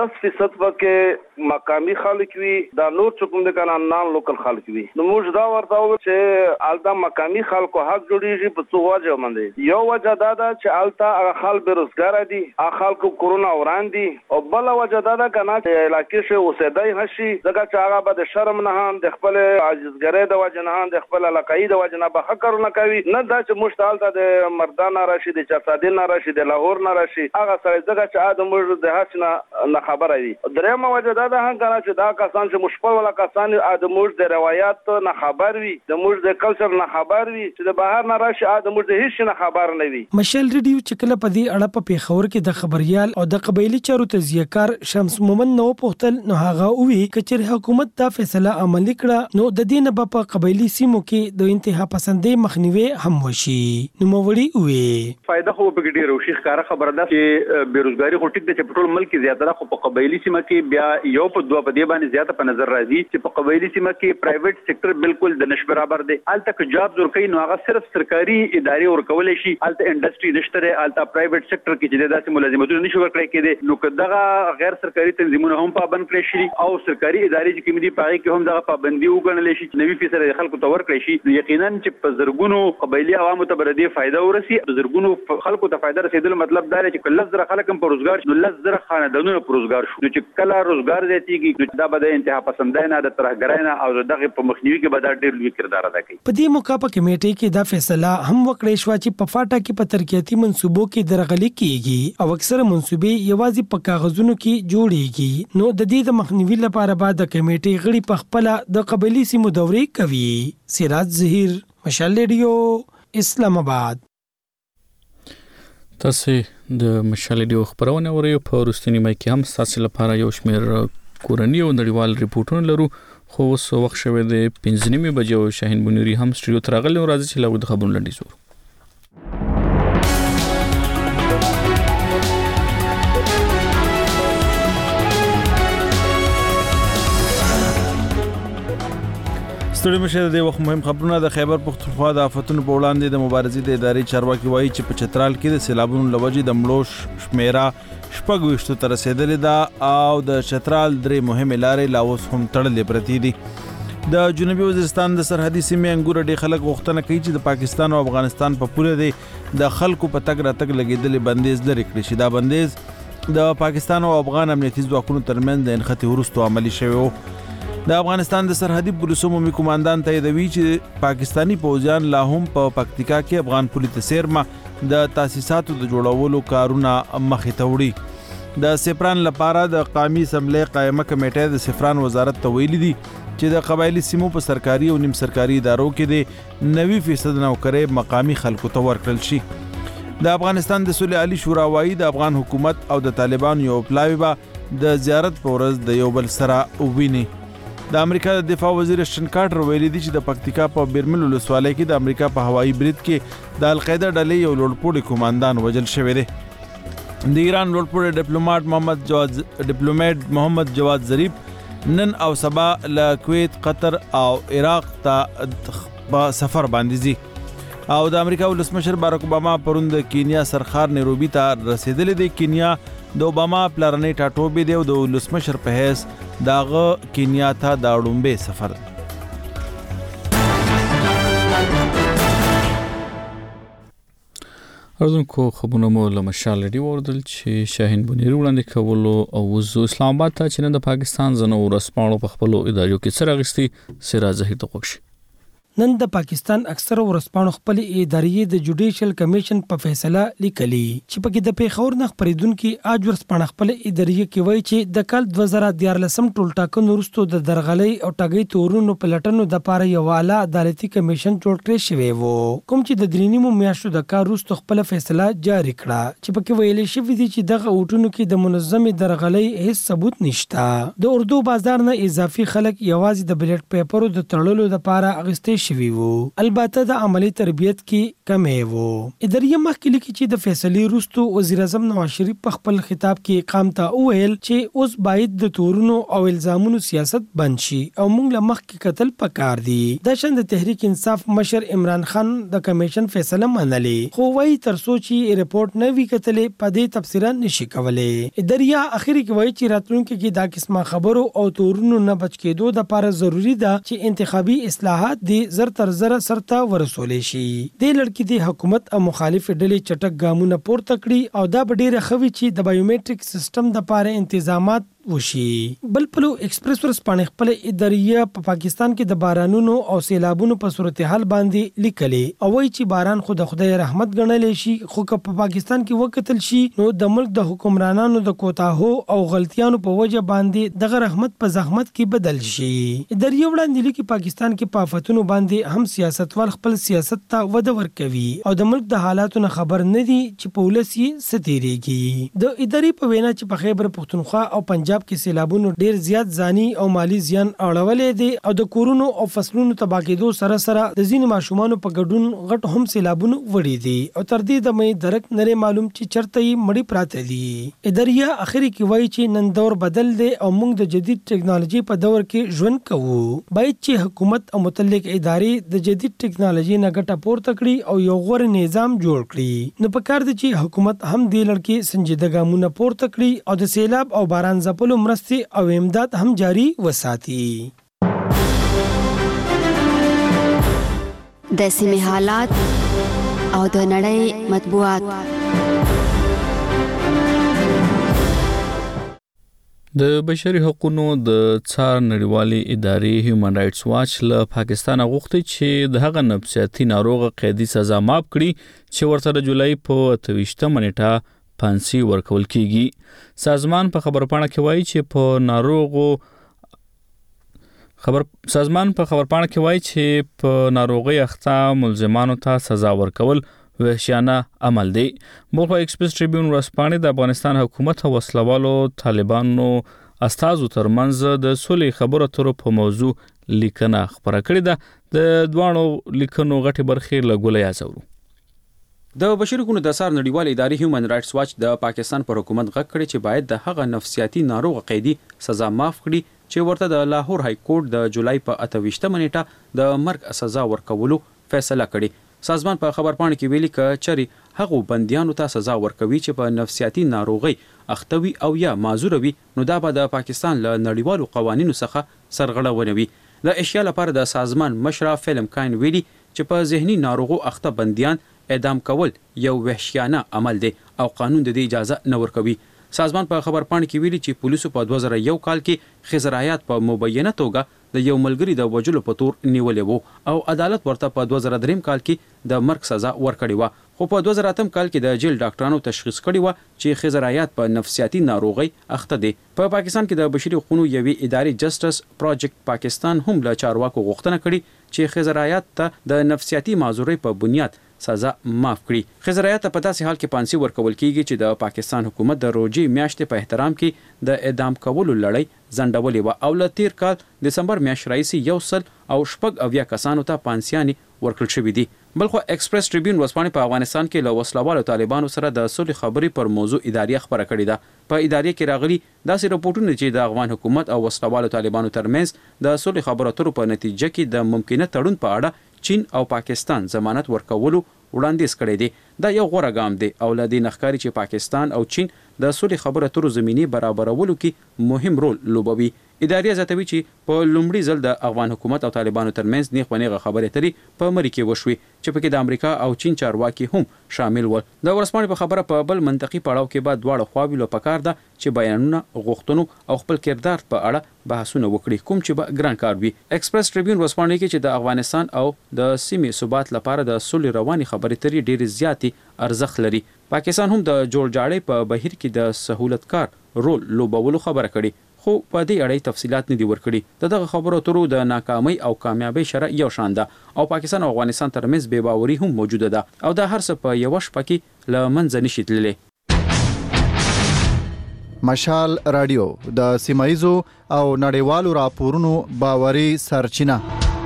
10% وکه مقامی خلک وي دا نور چکم د کنه نان لوکل خلک وي نو موږ دا ورته چې الدا مقامی خلکو حق جوړیږي په څو وجه باندې. یو وجه دا ده چې التا هغه خلک بیروزګار دي هغه خلکو کورونا وران دي او بل وجه دا ده کنه چې علاقې شه اوسېدای هشي ځکه چې هغه به د شرم نه هم د خپل عاجزګری د وجه نه هم د خپل علاقې د وجه نه به حق نه کوي نه دا چې مشتالته د مردان راشي د چاصادین راشي د لاهور نه راشي هغه سره ځکه چې ادم موږ د هڅه نه خبره وي. درېمه وجه دا ده هغه چې دا کسان چې مشپل ولا کسان د موږ د روایت نه خبر وي د موږ د کلچر نه خبر وي چې د بهر نه راشي د موږ د هیڅ نه خبر نه وي. مشال ریډیو چې کله په دې اړه په پیښور کې د خبريال او د قبایلی چارو تزیهکار شمس مومن نو پوښتل نو هغه وی چې حکومت دا فیصله عملي کړه نو د دې نه په قبایلی سیمو کې د انتها پسندې مخنیوي هم وشي. نو موړي وی فائدہ خو په ډیره وشي ښکارا خبره ده چې بیروزګاری خو ټیک د ټول ملک زیاتره خو په قبایلی سیمه کې بیا یو په دوه په دې باندې زیاته په نظر راځي چې په قبایلی سیمه کې پرایویټ سېکټر بالکل د نش برابر دی. الته که جاب ورکوي نو هغه صرف سرکاري ادارې ورکول شي الته انډستری نشته الته پرایویټ سېکټر کې چې داسې ملازمتونه نشي ورکړي کېدي نو که دغه غیر سرکاري تنظیمونه هم پابند کړي شي او سرکاري ادارې چې کوم دي پای کې هم دغه پابندي وګڼل شي چې 90% خلکو ته ورکړي شي یقینا چې په زرګونو قبایلی عوامو ته بر دې فائدہ ورسي د زرګونو خلکو ته فائدہ رسیدل مطلب دا چې کله زر خلک هم په روزګار نو لز زر خاندانونو په روزګار شو چې کله روزګار زیاتیږي دا به د انتها پسندانه د ترهګرانه او دغه په مخنیوي کې به دا ډېر لوی کردار ادا کوي. په دې موقع په کمیټې کې دا فیصله هم وکړې شو چې په فاټا کې په ترقیاتي منصوبو کې درغلي کیږي او اکثره منصوبې یوازې په کاغذونو کې جوړیږي. نو د دې د مخنیوي لپاره بعد د کمیټې غړي په خپل د قبایلی سیمو دورې کوي. سراج ظهیر، مشال ریډیو، اسلام آباد. تاسو د مشال ریډیو خبرونه اورئ. په وروستنی مې کې هم تاسو لپاره یو شمېر کورنی او نړیوال ریپورتونه لرو، خو اوس وخت شوه د 5:30 بجو. شاهین بنوري هم سټوډیو ته راغلی او راځي چې له خبرونو لنډیز ورو. ستړي مشه د وخت مهم خبرونه. د خیبر پختونخوا د آفتونو په وړاندې د مبارزې د ادارې چارواکي وایي چې په چترال کې د سیلابونو لوجې د مړو شمیره 26 ته رسیدلې ده او د چترال درې مهمې لارې لا اوس هم تړلې پرتې دي. د جنوبي وزیرستان د سرحدي سیمې انګور ډېر خلک غوښتنه کوي چې د پاکستان او افغانستان په پوله دی د خلکو په تګ راتګ لګېدلې بندیز لرې کړي شي. دا بندیز د پاکستان او افغان امنیتي ځواکونو ترمنځ د انخته وروسته عملي شوی و. د افغانستان د سرحدي پولیسو عمومي کمانډان تاییدوي چې پاکستانی پوځیان لا هم په پکتیکا کې افغان پولیس سیرما د تاسیساتو د جوړولو کارونه مخې ته وړي. د سفران لپاره د قومي اسمبلی قائمه کمیټه د سفران وزارت ته ویلي دي چې د قبایلی سیمو په سرکاري او نیم سرکاري ادارو کې د 90% نوکرۍ مقامی خلکو ته ورکړل شي. د افغانستان د صلح علی شورا وايي د افغان حکومت او د طالبان یو پلاوی به د زیارت په ورځ د یو بل سره وویني. د امریکا د دفاع وزیر اشتن کارټر ویلي دی چې د پکتیکا په بیرمل ولسوالۍ کې د امریکا په هوایي برید کې د القاعده ډلې یو لوړپوړی کمانډان وژل شوی دی. د ایران لوړپوړی ډیپلوماټ محمد جواد ظریف نن او سبا له کویت، قطر او عراق ته په سفر باندې ځي او د امریکا ولسمشر باراک اوباما پرون د کینیا سرخار نیروبي ته رسیدلی دی. کینیا د اوباما پلرنی ټاټوبې دی او د ولسمشر په حیث داغه کینیا ته د اړومبه سفر دی. ارزونکو خبرونه مو له مشال ریډیو اوردل چې شاهین بنوري وړاندې کولو او وزو اسلام آباد ته چې د پاکستان زنو ورسپانو په خپل ادارو کې سره غشتي سراج ظهیر ته خوښ. نن د پاکستان اکثره ورسپانو خپل ادارې د جوډیشل کمیشن په فیصله لیکلي چې پکې د پیښور نه خبرېدونکو اج ورسپانو خپل ادارې کې وایي چې د کال 2014 ټول ټاکنو وروسته د درغلۍ او ټاګۍ تورونو په لټنو د پاره یو اعلی عدالتي کمیشن جوړ کړی شوی وو، کوم چې د درېنیمو میاشتو د کار وروسته خپل فیصله جاری کړه چې پکې ویل شوی دی چې دغه اوټونو کې د منظمې درغلۍ هیڅ ثبوت نشته. د اردو بازار نه اضافي خلک یوازې د بلیټ پیپرو د تړلو لپاره اغستې شوی وو، البته د عملی تربیت کې کمې وو. ادارې مخکې لیکي چې د فیصلې وروسته وزیر اعظم نواز شریف په خپل خطاب کې قام ته وویل چې اوس باید د تورونو او الزامونو سیاست بند شي او موږ له مخکې قتل پکار دي. د شند تحریک انصاف مشر عمران خان د کمیشن فیصله منلې، خو وايي تر څو چې ریپورت نه وی کتلې په دې تفسیر نشي کولای. ادارې اخري کې وايي چې راتلونکي کې دا قسمه خبرو او تورونو نه بچ کېدو د لپاره ضروری ده چې انتخابي اصلاحات دي زر تر زر سرته ورسولې شي. د لړکی د حکومت او مخالف ډلې چټک ګامونه پورته کړي او دا ډیره خوي چې د بایومټریک سیستم د لپاره تنظیمات وشي. بل پلو ایکسپریس ورسپانې خپل ادارې په پاکستان کې د بارانونو او سیلابونو په صورتحال باندې لیکلې او وایي چې باران خو د خدای رحمت ګڼل شي، خو که په پاکستان کې وکتل شي نو د ملک د حکمرانانو د کوتاهو او غلطیانو په وجه باندې دغه رحمت په زحمت کې بدل شي. ادارې وړاندې لیکي پاکستان کې په آفتونو باندې هم سیاستوال خپل سیاست ته وده ورکوي او د ملک د حالاتو نه خبر نه دي چې په ولس یې ستیریږي. د ادارې په وینا چې په خیبر پختونخوا او پنجاب کې سیلابونو ډیر زیات ځاني او مالی زیان اړولې دي او د کورونو او فصلونو تباہ کېدو سره سره د ځینو ماشومان په ګډون غټ هم سیلابونو وړي دي او تر دې د مې درک نه معلوم چې چرته یې مړی پراته دي. ادارې اخري کې وایي چې نن دور بدل دی او موږ د جدید ټکنالوژي په دور کې ژوند کوو. باید چې حکومت او متعلق ادارې د جدید ټکنالوژي نه ګټه پورته کړي او یو غوره نظام جوړ کړي. نو پکار دي چې حکومت هم دې لړ سنجیده ګامونه پورته کړي او د سیلاب او باران ځپلو مرستې او امداد هم جاری وساتي. د سیمې حالات او د نړۍ مطبوعات. د بشري حقوقو د څار نړیوالې ادارې هیومن رائټس واچ له پاکستان غوښتي چې د هغه نفسیاتي ناروغ قیدي سزا معاف کړي چې ورته د جولای په 28 نیټه پانسي ورکول کیږي. سازمان په خبرپاڼه کې وایي چې په ناروغي اخته ملزمانو ته سزا ورکول وحشیانه عمل دی. بلخ ایکسپریس ټریبیون ورځپاڼې د افغانستان حکومت او وسلوالو طالبانو استازو ترمنځ د سولې خبرو اترو په موضوع لیکنه خبره کړې ده. د دوانو لیکنو غټي برخې له ګولې یازورو. د بشري حقوقو د څار نړیوالې ادارې هیومن رائټس واچ د پاکستان پر حکومت غږ کړی چې باید د هغه نفسیاتي ناروغ قیدي سزا معاف کړي چې ورته د لاهور های کورټ د جولای په 28 نیټه د مرګ سزا ورکولو فیصله کړې. سازمان په خبرپاڼه کې ویلي ک چری هغه بنديانو ته سزا ورکوي چې په نفسیاتي ناروغي اختوي او یا معذور وي نو دا به د پاکستان له نړیوالو قوانینو څخه سرغړونه وي. د اشیا لپاره د سازمان مشرف فلم کاین ویلي چې په ذهني ناروغو اخته بنديان اعدام کول یو وحشیانه عمل دی او قانون د دې اجازه نه ورکوي. سازمان په خبرپاڼه کې ویلي چې پولیسو په 2001 کال کې خزرایات په مبینه توګه د یو ملګری د وجلو په تور نیولې وو او عدالت ورته په 2003 کال کې د مرګ سزا ورکړې و. خو په 2008 کال کې د جیل ډاکټرانو تشخیص کړی و چې خزرایات په نفسیاتي ناروغي اخته دي. په پاکستان کې د بشري حقوقو یوې ادارې جسټس پروجیکټ پاکستان هم له چارواکو غوښتنه کړې چې خزرایات ته د نفسیاتي معذورۍ په بنیاد سزا معاف کړي. خزرایات په داسې حال کې پانسي ورکول کیږي چې د پاکستان حکومت د روجي میاشتې په احترام کې د اعدام کولو لړۍ ځنډولې و او له تیر کال دسمبر میاشت راځي یو سل او شپږ اویا کسانو ته پانسیانی ورکړل شوې دي. بلخو ایکسپریس ټریبیون ورځپاڼې په افغانستان کې له وسلوالو طالبانو سره د سولې خبرې پر موضوع ادارې خبره کړې ده. په ادارې کې راغلي داسې راپورټونه چې د افغان حکومت او وسلوالو طالبانو ترمنځ د سولې خبرو اترو په نتیجه کې د ممکنه تړون په اړه چین او پاکستان ضمانت ورکولو وړاندیز کړی دی. دا یو غوره ګام دی او له دې نخکاری چې پاکستان او چین د سولې خبرو اترو زمینی برابرولو کې مهم رول لوبوي. ادارې زیاتوي چې په لومړي ځل د افغان حکومت او طالبانو ترمنځ نیغه خبرې اترې په مری کې وشوي چې پکې د امریکا او چین چارواکي هم شامل ول. د ورځپاڼې په خبره په بل منطقي پړاو کې بعد دواړه خواوې له پکار ده چې بیانونه غوښتنو او خپل کردار په اړه بحثونه وکړي کوم چې به ګران کار وي. ایکسپریس ټریبیون ورځپاڼې کې چې د افغانستان او د سیمې ثبات لپاره د سولې رواني خبرې اترې ډېرې زیاتې ارزښت لري. پاکستان هم د جوړ جاړې په بهیر کې د سہولتکار رول لوبولو خبره کړي خو په دې اړه تفصيلات نه دي ورکړي. دغه خبرو اترو د ناکامۍ او کامیابی شرح یو شان ده او پاکستان او افغانستان ترمنځ بې باوري هم موجوده ده او دا هر څه په یو شپه کې له منځه نشي تللی. مشال رادیو د سیمایزو او نړیوالو راپورونو باوري سرچینه.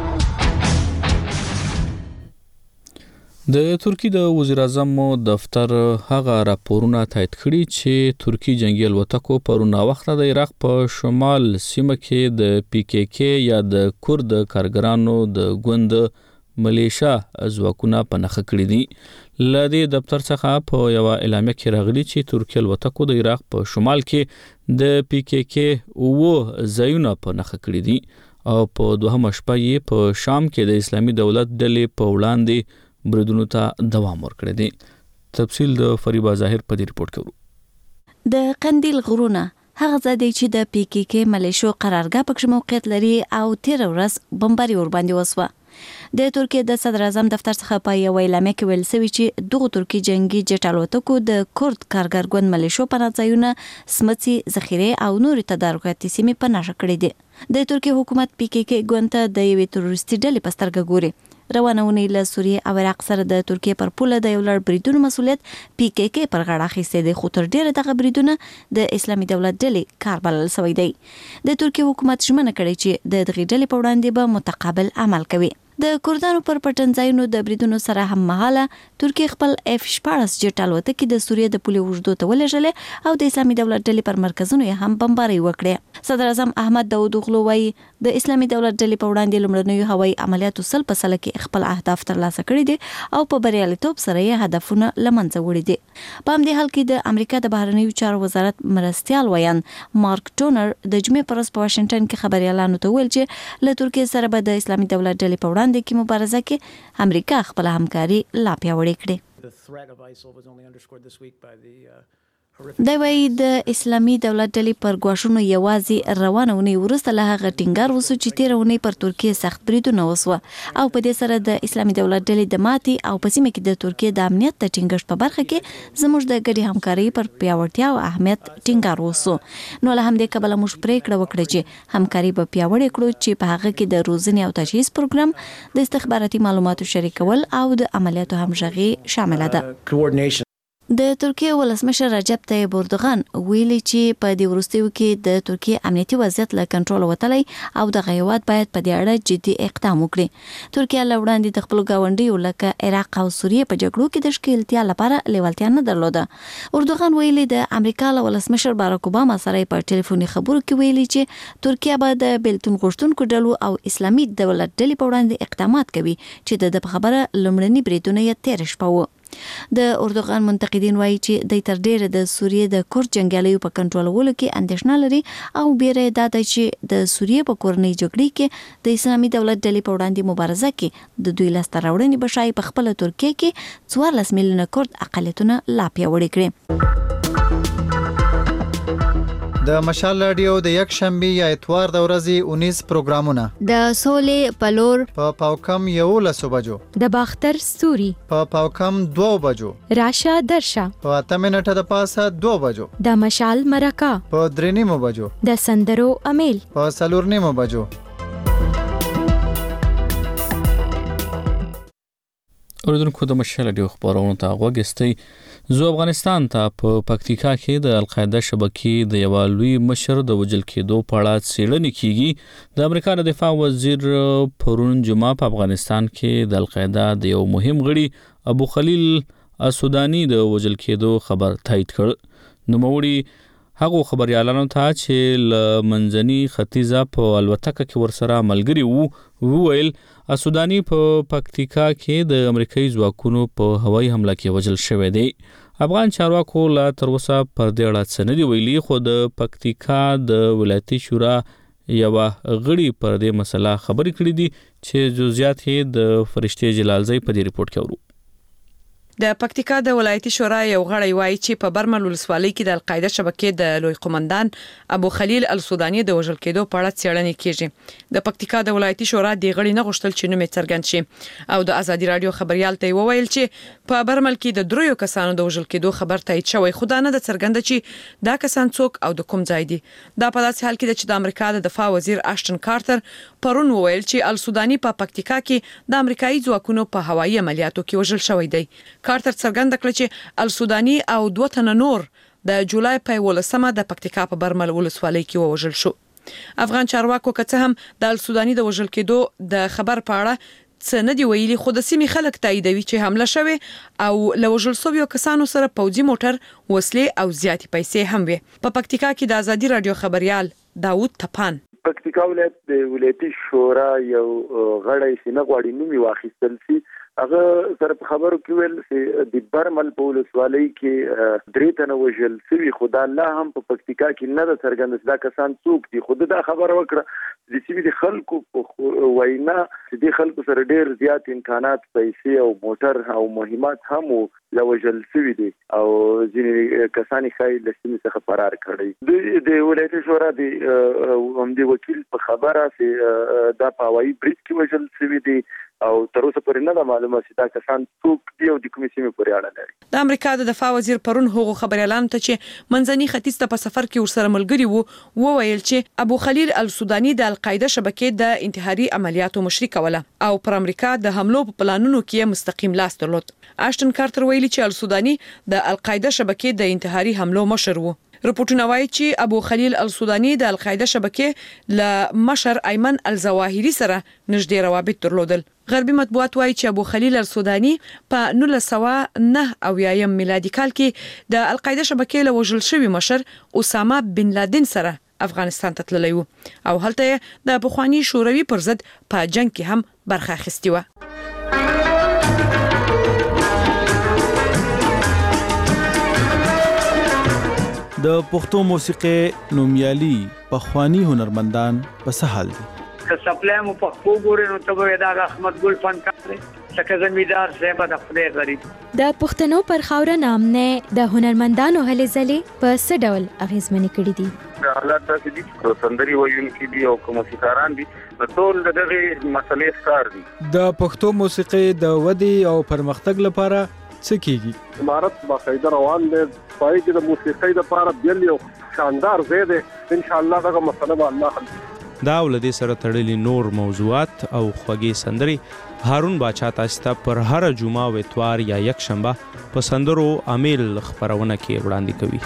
د ترکی د وزیر اعظم دفتر هغه راپورونه تایید کړي چې ترکی جنگي الوتکو پرونه وخت د عراق په شمال سیمه کې د پی کې کې یا د کورد کارګرانو د ګوند ملیشا ځواکونه په نخښه کړي دي. لدې دفتر څخه په یو اعلامیه کې راغلي چې ترکی الوتکو د عراق په شمال کې د پی کې کې او ځایونه په نخښه کړي دي او په دوهمه شپه یې په شام کې د اسلامي دولت ډلې په وړاندې بریدونو ته دوام ورکړی دی. تفصیل د فریبا ظاهر په دې ریپورت کې ورو. د قندیل غرونه هغه ځای دی چې د پی کې کې ملیشو قرارګاه پکې موقعیت لري او تیر ورځ بمباري ور باندې وسوه. د ترکیه د صدر اعظم دفتر څخه په یو اعلامیه کې ویل شوی چې دغه ترکی جنگي جټ الوتکو د کورد کارګر ګوند ملیشو په ځایونه سمڅي ذخیره او نور تدارکاتي سیمې په نښه کړې دي. د ترکیه حکومت پی کې کې ګوند ته د یوې تروریستي ډلې په سترګه ګوري. روانه ونې له سوریه او عراق سره د ترکیه پر پوله د یو لړ بریدونو مسولیت پی کې کې پر غاړه اخیستی دی خو تر ډیره دغه بریدونه د اسلامي دولت ډلې کار بلل شوی دی. د ترکیه حکومت ژمنه کړې چې د دغې ډلې په وړاندې به متقابل عمل کوي. د کردانو پر پټنځایونو د بریدونو سره هم مهاله ترکیه خپل F-14 جټ الوتکې د سوریه د پولې اوږدو ته ولېږلې او د اسلامي دولت ډلې پر مرکزونو یې هم بمباري وکړې. صدر اعظم احمد داودوغلو وایي د اسلامي دولت ډلې په وړاندې لومړنیو هوایي عملیاتو 100% کې خپل اهداف ترلاسه کړي دي او په بریالیتوب سره یې هدفونه له منځه وړي دي. په همدې حال کې د امریکا د بهرنیو چارو وزارت مرستیال ویان مارک ټونر د جمعې پر ورځ په واشنگټن کې خبريالانو ته ویل چې له ترکیه سره به د اسلامي دولت ډلې په وړاندې کې مبارزه کې امریکا خپل همکاري لا پیاوړې کړي. دا وایي د اسلامي دولت ډلې پر ګواښونو یوازې روانه ونې وروسته له هغه ټینګار وسو چې تېره اونۍ پر ترکیې سخت بریدونه وسوه او په دې سره د اسلامي دولت ډلې د ماتې او په سیمه کې د ترکیې د امنیت د ټینګښت په برخه کې زموږ د ګډې همکارۍ پر پیاوړتیا او اهمیت ټینګار وسو. نو له همدې کبله موږ پریکړه وکړه چې همکاري به پیاوړې کړو چې په هغه کې د روزنې او تجهیز پروګرام، د استخباراتي معلوماتو شریکول او د عملیاتو همغږي شامل ده. د ترکیې ولسمشر رجب طیب اردوغان ویلي چې په دې وروستیو کې د ترکیې امنیتي وضعیت له کنټرول وتلی او دغه هیواد باید په دې اړه جدي اقدام وکړي. ترکیه له وړاندې د خپلو ګاونډیو لکه عراق او سوریې په جګړو کې د ښکیلتیا لپاره لیوالتیا نه درلوده. اردوغان ویلي د امریکا له ولسمشر باراک اوباما سره په ټلیفوني خبرو کې ویلي چې ترکیه به د بیلتون غوښتونکو ډلو او اسلامي دولت ډلې په وړاندې اقدامات کوي چې د خبره لومړني بریدونه یې تیر شپه و. د اردوغان منتقدین وایي چې د تر ډیره د سوریې د کورد جنگیالیو په کنټرولولو کې اندېښنه لري او بیره دا ده چې د سوریې په کورنۍ جګړې کې د اسلامي دولت ډلې په وړاندې مبارزه کې د دوی لاسته راوړنې به شاید په خپله ترکیې کې 14 میلیونه کورد اقلیتونه لا پیاوړي کړي. د مشال رادیو د یک شنبه یا اتوار د ورځې 19 پروګرامونه د سولې پلور په پاوکم 11 بجو، د باختر ستوري په پاوکم 2 بجو، راشه درشه په 8 منټه د پاسه 2 بجو، د مشال مرکه په 3 بجو، د سندرو امیل په 4 بجو. اوریدونکو د مشال رادیو خبرونو ته غوږ استئ. زو افغانستان ته په پکتیکا کې د القاعده شبکې د یو لوی مشر د وژل کېدو په اړه څېړنې کیږي. د امریکا د دفاع وزیر پرون جمعه په افغانستان کې د القاعده د یو مهم غړي ابو خلیل السودانی د وژل کېدو خبر تایید کړ. نوموړي هغه خبريالانو ته چې ل منځني ختیځه په الوتکه کې ورسره ملګری وو ویل السودانی په پکتیکا کې د امریکایي ځواکونو په هوایي حمله کې وژل شوی دی. افغان چارواکو لا تر اوسه پر دې اړه څه نه دی ویلي، خو د پکتیکا د ولایتي شورا یو غړي پر دې مسله خبرې کړې دي چې جزئیات یې د فرشتي جلالزی په دې ریپورت کې ورو. د پکتیکا د ولایتي شورا یو غړی وایي چې په برمل ولسوالۍ کې د القاعده شبکې د لوی قومندان ابو خلیل السودانی د وژل کېدو په اړه څېړنې کیږي. د پکتیکا د ولایتي شورا د غړي نه غوښتل چې نوم یې څرګند شي او د ازادي رادیو خبريال ته وویل چې په برمل کې د دریو کسانو د وژل کېدو خبر تایید شوی، خو دا نه د څرګنده چې دا کسان څوک او د کوم ځای دي. دا په داسې حال کې چې د امریکا د دفاع وزیر اشټن کارتر پرون وویل چې السودانی په پکتیکا کې د امریکایي ځواکونو په هوایي عملیاتو کې وژل شوی دی. کارتر څرګنده کړ چې السودانی او 2 تنه نور د جولای په 11مه د پکتیکا په برمل ولسوالۍ کې وژل شو. افغان چارواکو که څه هم د السودانی د وژل کېدو د خبر په اړه څه نه دی ویلي، خو د سیمې خلک تاییدوي چې حمله شوې او له وژل شویو کسانو سره پوځي موټر، وسلې او زیاتې پیسې هم وي. په پکتیکا کې د ازادي رادیو خبريال داوود تپان پکتیکا ولایت د ولایتي شورا یو غړی چې نه غواړي نوم یې واخیستل شي، هغه سره په خبرو کې ویل چې د برمل په ولسوالۍ کې 3 تنه وژل شوي، خو دا لا هم په پکتیکا کې نه ده څرګنده دا کسان څوک دي. خو دا خبره وکړه د سیمې د خلکو په وینا چې د خلکو سره ډېر زیات امکانات، پیسې او موټر او مهمات هم لوژل شوي دي او ځینې کسان یې له سیمې څخه فرار کړي. د ولایتي شورا د وکیل په خبره چې دا په هوایي برید کې وژل شوي دي او تر اوسه پورې نه ده معلومه چې دا کسان څوک دي او د کومې سیمې پورې اړه لري. د امریکا د دفاع وزیر پرون هغو خبريالانو ته چې منځني ختیځ ته په سفر کې ورسره ملګری وو وویل چې ابو خلیل السودانی د القاعده شبکې د انتحاري عملیاتو مشري کوله او پر امریکا د حملو په پلانونو کې مستقیم لاس درلود. اشټن کارتر ویلي چې السودانی د القاعده شبکې د انتحاري حملو مشر وو. رپورټونه وایي چې ابو خلیل السودانی د القاعده شبکې ل مشر ایمن الزواهری سره نږدې روابط درلودل. غربي مطبوعات وایي چې ابو خلیل السودانی په 1909 میلادي کال کې د القاعده شبکې له وژل شوي مشر اسامه بن لادن سره افغانستان ته تللی و او هلته د پخوانی شوروي پر ضد په جنگ کې هم برخه اخیستې و. د پښتو موسیقي نومیالي پخوانی هنرمندان په څه حال دي؟ که سپلای مو په خو ګورې نو ته به دا احمد ګل فنکار دی لکه زمیدار صاحب د خدای غریب. د پښتنو پر خاوره نامنه د هنرمندانو هلې ځلې په څه ډول اغیزمنې کړي دي؟ حالات داسې دي چې سندري ویونکي دي او موسیقاران دي ټول دغه مسلې ښکار دي. د پښتو موسیقي د ودی او پرمختګ لپاره څه کیږي؟ امارت باقاعده روان دی پای کې د موسیقي لپاره بیل یو شاندار ځای دی. ان شاء الله دغه مسله به الله حل کړي. دا ولدي سره تړلي نور موضوعات او خوږې سندري هارون باچا تاسو ته پر هر جمعه او اتوار یا یک شنبه په سندرو امیل خبرونه کې وړاندې کوي.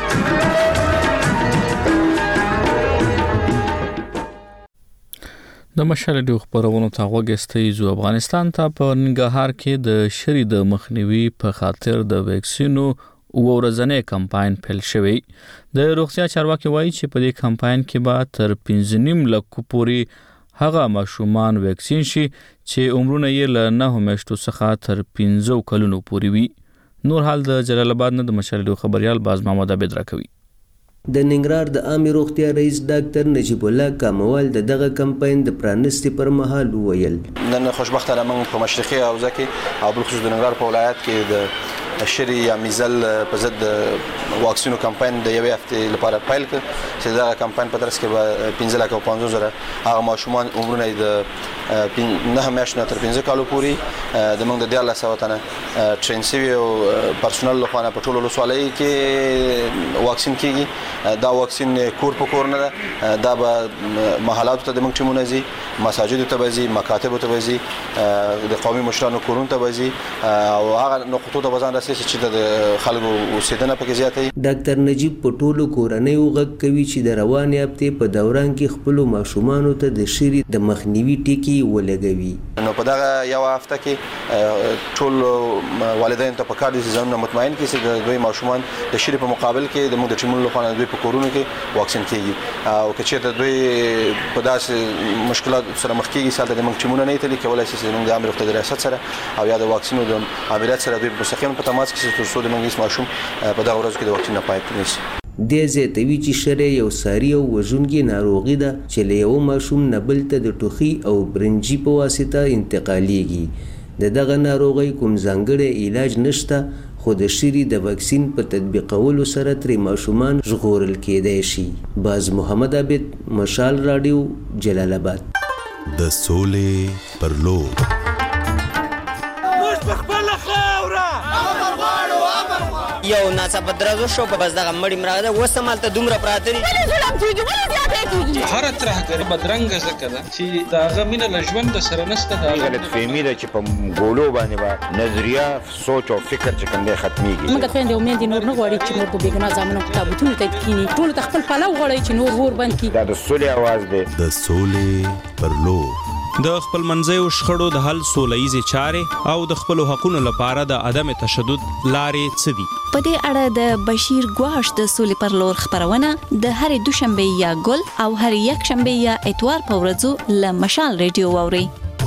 د مشال ډیو خبرونو ته وګستې زو افغانستان ته په ننګرهار کې د شری د مخنیوي په خاطر د ویکسینو ورځنی کمپاین پیل شوی. د روغتیا چارواکي وایي چې په دې کمپاین کې به تر 15 لک پورې هغه ماشومان ویکسین شي چې عمرونه یې له 9 میاشتو څخه تر 15 کلونو پورې وي. نور حال د جلال آباد نه د مشال ډیو خبريال باز محمد عبد راکوي. د ننګرهار د عامه روغتیا رئیس ډاکټر نجیب الله کاموال دغه کمپاین د پرانستي پر مهال ویل نن خوشبختانه موږ په مشرقي حوزه کې او بل خصوص د ننګرهار په ولایت کې د شری یا میزل په ضد واکسینو کمپاین د یوې هفتې لپاره پیل کړ چې دا کمپاین په ترڅ کې به 15,50,000 هغه ماشومان عمرونه د 9 میاشتو تر 15 کالو پورې د موږ د 1400 تنه ټرین شوي او پرسونل لخوا په ټولو ولسوالۍ کې واکسین کیږي. دا واکسین کور په کور نه ده، دا به محلات ته د موږ ټیمونه ځي، مساجد ته وځي، مکاتب ته وځي، د قومي مشرانو کورونو ته وځي او هغه نقطو ته وزن چې د خلکو اوسیدنه پکې زیاتې. ډاکټر نجیب په ټولو کورنۍ وغږ کوي چې د رواني هفتې په دوران کې خپل ماشومان ته د شری د مخنیوي ټیکي ولګوي. نو په دغه یو هفته کې ټول والدین ته پکار دي چې ځان مطمئن کړي چې د دوی ماشومان د شری په مقابل کې د موږ د ټیمونو لخوا دوی په کورونو کې واکسین کیږي او که چیرته دوی په داسې مشکلات سره مخ کیږي ساده د موږ ټیمونه نه تللی کولای شي چې موږ د امر وخت د ریاست سره او یا د واکسینو د امریت سره دوی مستقیم په تماس کې تر څو د موږ ماشوم په دغه ورځ کې د واکسین نه پاتې نشي. د زیاتوي چې شری یو ساري او وژونکي ناروغي ده چې له یو ماشوم نه بل ته د ټوخي او برنجي په واسطه انتقالېږي. دغه ناروغي کوم ځانګړی علاج نشته خو د شری د واکسین په تطبیقولو سره ترې ماشومان ژغورل کېدای شي. باز محمد عبد، مشال رادیو، جلال آباد. د سولې پر لور یو ناڅاپه درزو شو په بس دغه مړی مراده وسمالته دومره پراته دي هر ترهګر بدرنګ زکه ده چې دا غمینه لژوند سره نسته دا غلط فهمي ده چې په ګولو باندې با نظریه سوچ او فکر چې کنده ختميږي. موږ خويندې امید نور نه غواړي چې نور په بیګنا ځامنو کتابونه ته کینی ټول خپل پلو غواړي چې نور ور باندې کی. دا د سولې आवाज ده. د سولې پر لور د خپل منځیو شخړو د حل سولهیزې چارې او د خپل حقوقو لپاره د عدم تشدد لارې څه دي؟ په دې اړه د بشیر ګواش د سولې پر لور خبرونه د هر دوشنبه یا ګل او هر یک شنبه یا اتوار په ورځو له مشال ریډیو واوري.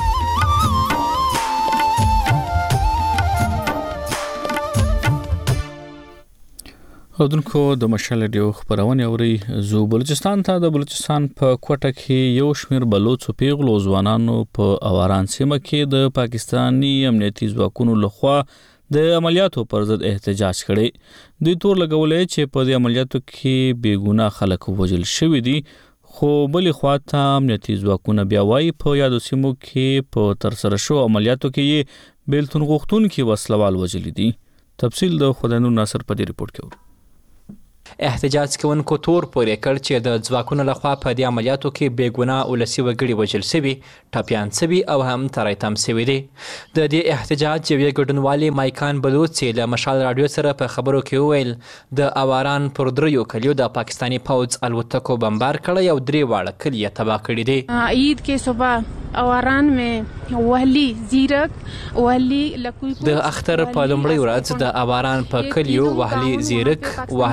اودونکو د مشال ډیو خبرونه اوري. زو بلوچستان ته د بلوچستان په کوټه کې یو شمیر بلوچو پیغلو ځوانانو په اواران سیمه کې د پاکستانی امنیتي ځواکونو لخوا د عملیاتو پر ضد احتجاج کړي. دوی تور لګولې چې په دې عملیاتو کې بیګناه خلک وژل شوي دي خو بلې خواته امنیتي ځواکونه بیا وایي په یادو سیمو کې په ترسره شو عملیاتو کې یې بیلتون غوښتونکي وسلوال وژلي دي. تفصیل د خدانو ناصر په دې ریپورت کې ورو. احتجاج کوونکو تور پورې کړ چې د ځواکونو لخوا په دې عملیاتو کې بېګناه ولسي وګړي وژل شوي، ټپیان شوي او هم ترایتم شوي دي. د دې احتجاج یوې ګډونوالې مایکان بلوچ چې له مشال راډیو سره په خبرو کې وویل د اواران پر دریو کلیو د پاکستاني پوځ الوتکو بمبار کړی او 3 واړه کلي یې تباه کړي دي. عید کې صبح اواران میں وهلی زیرک وهلی لکوی د اختر په لومړۍ ورځ د اواران په کلیو وهلی زیرک، وهلی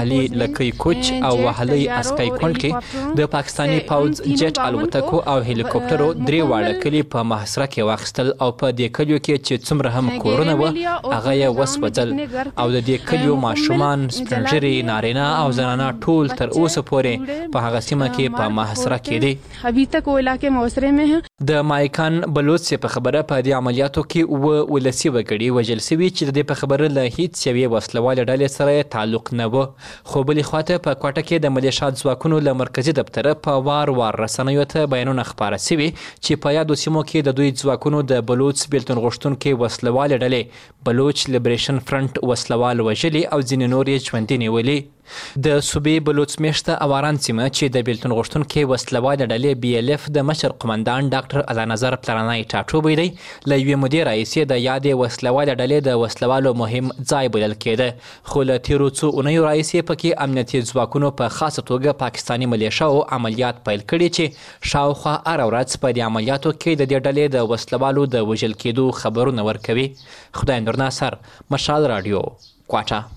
سکي کوچ او وهلي اسکای کونډ کې د پاکستاني پوځ جټ الوتکو او هلیکوپټرو درې واړه کلي په محاصره کې واخیستل او په دې کلیو کې چې څومره هم کورونه و هغه یې وسوځل او د دې کلیو ماشومان سپنجري نارینه او زنانه ټول تر اوسه پورې په هغه سیمه کې په محاصره کې دي ابھی تک وہ علاقے محاصرے میں ہیں د مایکان بلوچ په خبره په دې عملیاتو کې ولسی وګړي وجل سوي چې د په خبره له هیڅ یوې وسلواله ډلې سره تعلق نه و خو بلې خواته په کوټه کې د ملیشات ځواکونو له مرکزي دفتر په وار رسنیو ته بیانونه خبره سوي چې په یادو سیمو کې د دوی ځواکونو د بلوچ بیلتون غوښتونکو وسلواله ډلې بلوچ لیبریشن فرنٹ وسلوال وژلي او ځینې نور یې ژوندي نیولي د صوبې بلوچ میشته اواران سیمه چې د بیلتون غوښتونکو وسلواله ډلې بي ال اف د مشر قومندان ډاکټر علانظر پلرنای ټاټوبی دی له یوې مودې راهیسې د یادې وسلواله ډلې د وسلوالو مهم ځای بلل کېده خو له تیرو څو اونیو راهیسې پکې امنیتي ځواکونو په خاصه توګه پاکستاني ملیشاو عملیات پیل کړي چې شاوخوا هره ورځ په دې عملیاتو کې د دې ډلې د وسلوالو د وژل کېدو خبرونه ورکوي خدای نور ناصر مشال رادیو کوټه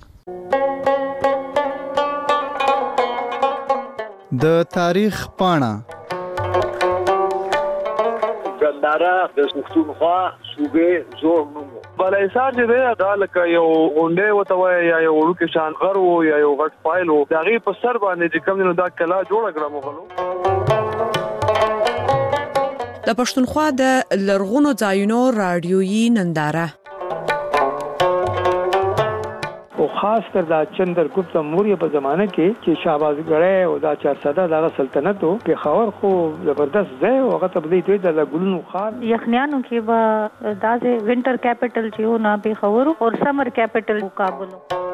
د تاریخ پاڼه ګنداره د پښتونخوا صوبې زوړ نوم بلایسار چې دی دا لکه یو غونډې وته وای یا یو وړوکی شان غر و یا یو غټ فایل و د هغې په سر باندې چې کوم دا کلا جوړه کړه مغلو د پښتونخوا د لرغونو ځایونو رادیويي ننداره او خاص کر دا چندرګپت موریا په زمانه کې چې شاهبازګړی او دا 400 دغه سلطنت او پیښور خو زبردست ځای او هغه ته بدی دوی د ګلونو خار یخنیانو کې به داسې وینټر کیپټل چې و نه پیښور او سمر کیپټل کابل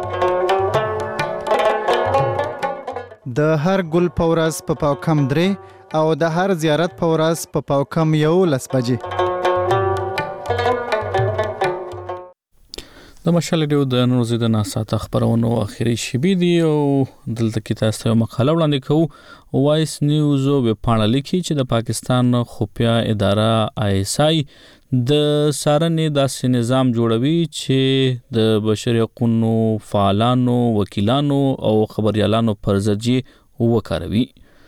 د هر ګل پورس په پاوکم درې او د هر زیارت پورس په پاوکم یو لسبجې د مشال ډیو د نورزي د ناساته خبرونو اخیری شبي دی او دلته کې تاسو ته مقاله وړاندې کوو وایس نیوز ویب پاڼه لیکي چې د پاکستان خفیه اداره ISI د سارنې داسې نظام جوړوي چې د بشري حقوقو فعالانو وکیلانو او خبريالانو پر ضد وکاروي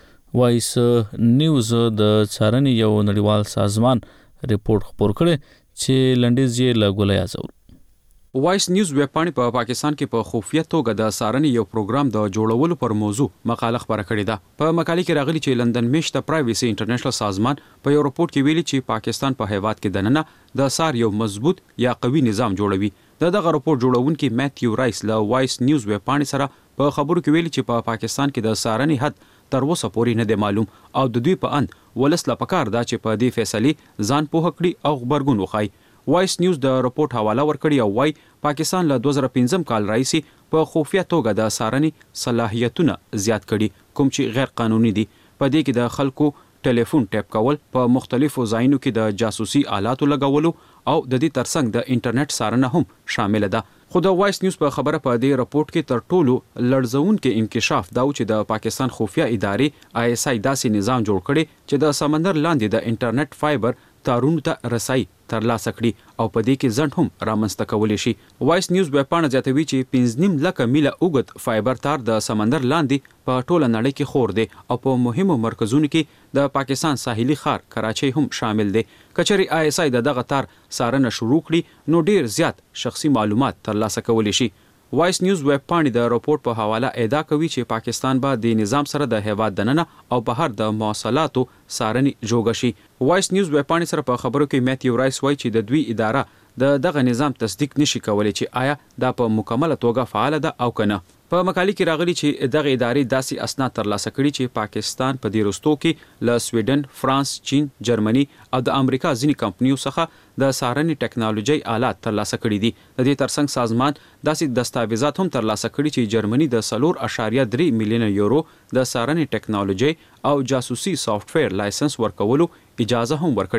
وایس نیوز د سارنې یو نړیوال سازمان ریپورت خبر کړي چې لنډیز یې لګولای ازور وایس نیوز ویب پاڼې په پاکستان کې په خفیه توګه د سارنې یو پروګرام د جوړولو پر موضوع مقاله خبره کړې ده په مقاله کې راغلي چې لندن میشته پرایویسي انټرنیشنل سازمان په یو رپورت کې ویلي چې پاکستان په هیواد کې دننه د سار یو مضبوط یا قوي نظام جوړوي دغه رپورت جوړونکي میتیو رایس له وایس نیوز ویب پاڼې سره په خبرو کې ویلي چې په پاکستان کې د سارنې حد تر اوسه پورې نه دی معلوم او د دوی په اند ولس لا پکار دا چې په دې فیصله ځان پوه کړي او خبرګون وخایي وایس نیوز د رپورت حواله ورکړی او وايي پاکستان له 2015 کال راځي په خفیه توګه د سارنې صلاحیتونه زیات کړي کوم چې غیر قانوني دي په دې کې د خلکو ټلیفون ټیپ کول په مختلفو ځایونو کې د جاسوسي آلاتو لګولو او د دې ترڅنګ د انټرنیټ سارنه هم شامل ده خو د وایس نیوز په خبره په دې رپورت کې تر ټولو لړزونکې انکشاف دا چې د پاکستان خفیه ادارې ISI داسې نظام جوړ کړي چې د سمندر لاندې د انټرنیټ فایبر تارونو ته رسای ترلاسه کړي او په دې کې ځنډ هم رامنځته کولی شي وایس نیوز ویب پاڼه زیاتوي چې 15 لکه میله اوږد فایبر تار د سمندر لاندې په ټوله نړۍ کې خور دی او په مهمو مرکزونو کې د پاکستان ساحلي ښار کراچۍ هم شامل دی کچري ISI دغه تار سارنه شروع کړي نو ډیر زیات شخصي معلومات ترلاسه کولی شي وایس نیوز ویب پاڼې د راپور په حواله ادعا کوي چې پاکستان به د نظام سره د هیواد دننه او بهر د مواصلاتو سارنې جوړ شي وایس نیوز ویب پاڼې سره په خبرو کې میتیو رایس وایي چې د دوی اداره دغه نظام تصدیق نشي کولای چې آیا دا په مکمله توګه فعال ده او کنه په مقالې کې راغلي چې دغه ادارې داسې اسناد ترلاسه کړي چې پاکستان په دې وروستو کې له سویډن، فرانس، چین، جرمني او د امریکا ځینې کمپنیو څخه د سارنې ټیکنالوژي آلات ترلاسه کړي دي د دې ترڅنګ سازمان داسې دستاویزات هم ترلاسه کړي چې جرمني د 4.3 میلیون یورو د سارنې ټیکنالوژي او جاسوسي سافټویر لایسنس ورکولو اجازه هم ورکړې ده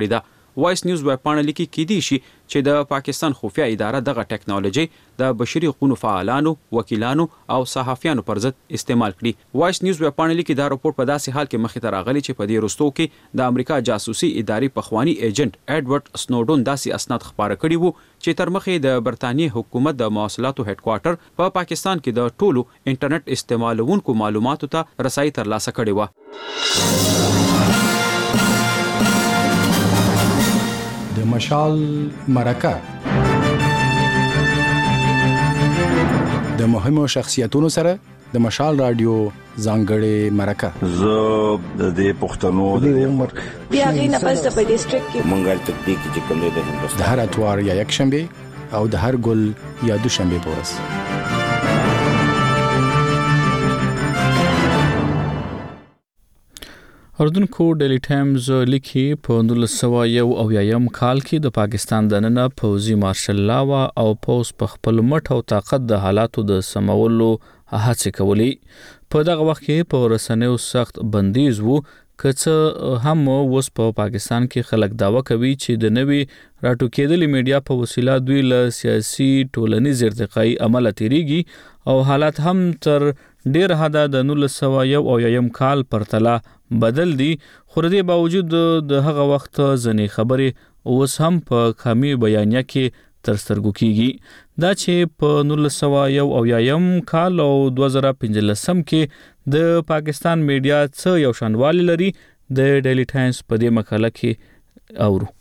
وایس نیوز ویبپاڼه لیکي کېدی شي چې د پاکستان خفیه اداره دغه ټیکنالوژي د بشري حقوقو فعالانو، وکیلانو او صحافیانو پر ضد استعمال کړي. وایس نیوز ویبپاڼه لیکي دا راپور په داسې حال کې مخې ته راغلی چې په دې وروستو کې د امریکا جاسوسي ادارې پخوانی ایجنټ ایډورډ سنوډن داسې اسناد خپاره کړي وو چې تر مخې د برتانیې حکومت د مواصلاتو هډ کوارټر په پاکستان کې د ټولو انټرنیټ استعمالونکو معلوماتو ته رسایي ترلاسه کړې و. د مشال مرکه د مهمو شخصیتونو سره د مشال رادیو ځانګړې مرکه زه د دې پښتنو د عمر بیا غي نه پس په ډیسټریکټ کې منګل تکتیک چې کوم دی د هندوستان د هر اتوار یا یک شنبه او د هر ګل یا دوشنبه پورس. اردوونکو ډیلی ټایمز لیکي په 1901 کال کې د پاکستان دننه پوځي مارشل لا او پوز په خپل مټ او طاقت د حالاتو د سمولو هڅه کولې. په دغه وخت کې په رسنیو سخت بندیز وو که هم اوس په پاکستان کې خلک داوا کوي چې د نوي راټوکېدلې میډیا په وسیله دوی له سیاسي ټولنیز ارتقایي عمله تیریږي او حالات هم تر ډیر حدا د 1901 کال پرتله بدل دي. خو د دې باوجود د هغه وخت ځنې خبرې اوس هم په کمی بیانیه کې تر سترګو کیږي. دا چې په 1901 کال او 2015 کې د پاکستان میډیا څه یو شانوالی لري د ډیلی ټایمز په دې مقاله کې اورو.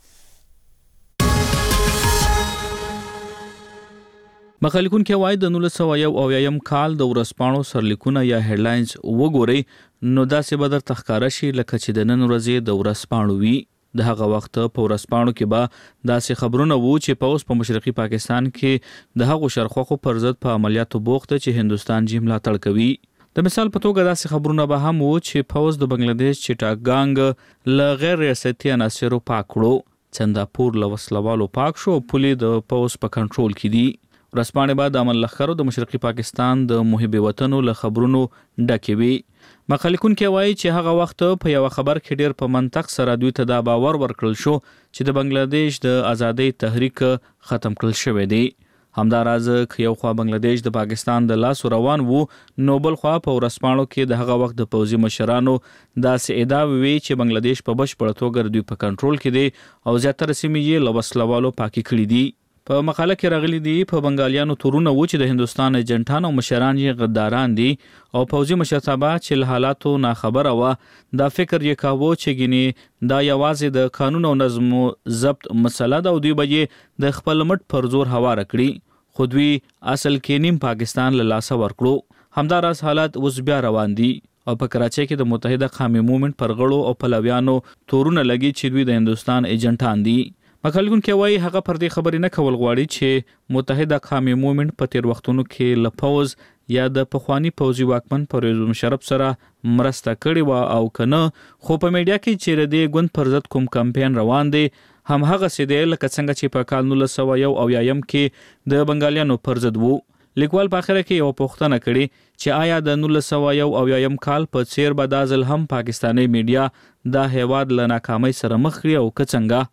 مخالفون کې وایي د 1901 کال د ورځپاڼو سرلیکونه یا هډلاینز وګورئ نو داسې به درته ښکاره شي لکه چې د نن ورځې د ورځپاڼو وي. د هغه وخت په ورځپاڼو کې به داسې خبرونه وو چې په اوس په مشرقي پاکستان کې د هغو شرخوخو پر ضد په عملیاتو بوخت چې هندستان جې ملاتړ کوي. د مثال په توګه داسې خبرونه به هم وو چې پوز د بنگلاديش چټاګانګ له غیر ریاستي عناصرو پاک کړو، چنداپور له وسلوالو پاک شو، پولې د پوز په کنټرول کې دي. ورځپاڼې به د عمل لخرو د مشرقي پاکستان د محب وطنو له خبرونو ډکې وي. مخالفون کې وایي چې هغه وخت په یو خبر کې ډیر په منطق سره دوی ته دا باور ورکړل شو چې د بنگلاديش د ازادۍ تحریک ختم کړل شوی دی. همداراز یو خوا بنگلاديش د پاکستان د لاس روان وو، نو بل خوا په ورځپاڼو کې د هغه وخت د پوځي مشرانو داسې ادعا وی چې بنگلاديش په بشپړه توګه دوی په کنټرول کې دی او زیاتره سیمې یې له وسلوالو پاکي کړې دي. په مقاله کې راغلي دي په بنگالیانو تورونه و چې د هندستان ایجنټان او مشران یې غداران دي او پوځي مشرتابه چې له حالاتو ناخبره و دا فکر یې کاوه چې ګینه دا یوازې د قانون او نظم ضبط مسله ده او دوی به یې د خپل مټ پر زور هواره کړي، خو دوی اصل کې نیم پاکستان له لاسه ورکړو. همداراز حالات اوس بیا روان دي او په کراچۍ کې د متحده قومي موومنټ پر غړو او پلویانو تورونه لګي چې دوی د هندستان ایجنټان دي. مخالفون کې وایي هغه پر دې خبرې نه کول غواړي چې متحده قومي موومنټ په تیر وختونو کې له پوز یا د پخوانی پوځي واکمن پرویز مشرف سره مرسته کړې و او کنه، خو په میډیا کې چې د ګوند پر ضد کوم کمپاین روان دی هم هغه سیده لکه څنګه چې په کال 1901 کې د بنگالیانو پر ضد وو. لیکوال په اخر کې یو پوښتنه کړې چې آیا د 1901 کال په څیر به دا ځل هم پاکستاني میډیا دا هیواد له ناکامۍ سره مخ کړي او که څنګه؟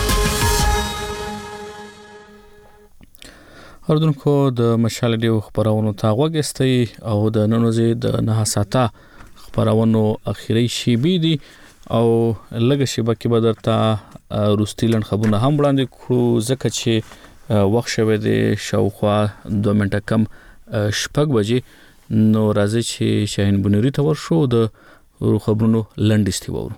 اردوونکو د مشال ډیو خبرونو ته غوږ استئ او د نن ورځې د 9 ساعته خبرونو اخیری شیبې دي او لږه شیبه کې به درته روستي لنډ خبرونه هم وړاندې کړو ځکه چې وخت شوی دی شاوخوا 2 منټه کم 6 بجې. نو راځي چې شاهین بنوري ته ورشو د خبرونو لنډیستي وورو.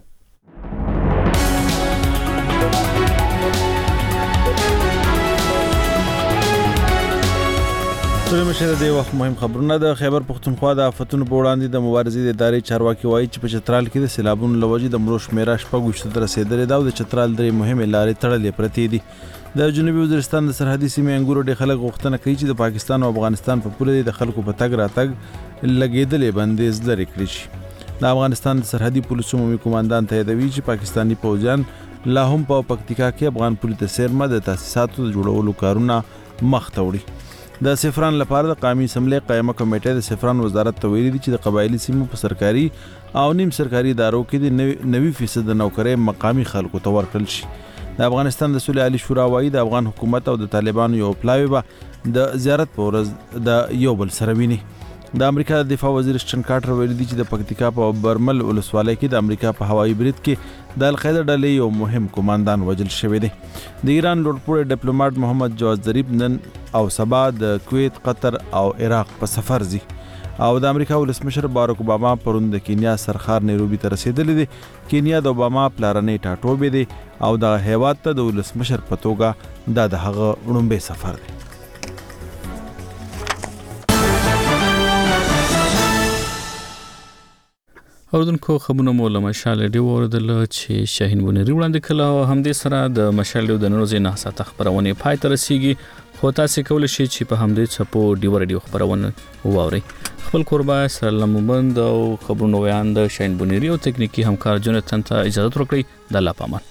ټول مشه د وخت مهم خبرونه د خیبر پختونخوا د آفتونو په وړاندې د مبارزې د ادارې چارواکي وایي چې په چترال کې د سیلابونو لوجې د مروش میرا شپږ تر رسیدلې دا د چترال درې مهمه لارې تړلې پرتې دي. د جنوبي وزیرستان د سرحدي سیمې انګورو ډېر خلک غوښتنه کوي چې د پاکستان او افغانستان په پوله د خلکو په تګ راتګ لګېدلې بندیز لري کړی شي. د افغانستان د سرحدي پولیسو عمومي قوماندان ته یادوي چې پاکستاني پوځیان لا هم په پکتیکا کې افغان پولیس ته سیرمه د تاسیساتو د جوړولو کارونه مخ ته وړي. د سفران لپاره د قومي اسمبلی قائمه کمیټه د سفران وزارت ته ویلي دي چې د قبایلی سیمو په سرکاري او نیم سرکاري ادارو کې د 90% د نوکرۍ مقامي خلکو ته ورکړل شي. د افغانستان د صلح عالی شورا وايي د افغان حکومت او د طالبانو یو پلاوی به د زیارت په ورځ د یو بل سره ویني. د امریکا د دفاع وزیر اشټن کارټر ویلي دی چې د پکتیکا په برمل ولسوالۍ کې د امریکا په هوایي برید کې د القاعده ډلې یو مهم کمانډان وژل شوی دی. د ایران لوړپوړی ډیپلوماټ محمد جواد ظریف نن او سبا د کویت، قطر او عراق په سفر ځي او د امریکا ولسمشر باراک اوباما پرون د کینیا سرخار نیروبي ته رسیدلی دی. کینیا د اوباما پلارنۍ ټاټوبی دی او د هیواد ته د ولسمشر په توګه دا د هغه وړومبی سفر دی. اوردونکو خبرونه مو له مشال ډیو اوردل چې شاهین بونری وړاندې کړه او همدې سره د مشال ډیو د نورو نه ساته خبرونه پای ته رسیږي. خو تاسو کولای شئ چې په همدې چپو ډیو ریډیو خبرونه واورئ. خپل قربا سلام مبند او خبرونه ویاند شاهین بونری او تکنیکی همکار جنتن ته اجازه ورکړئ. د الله پامان.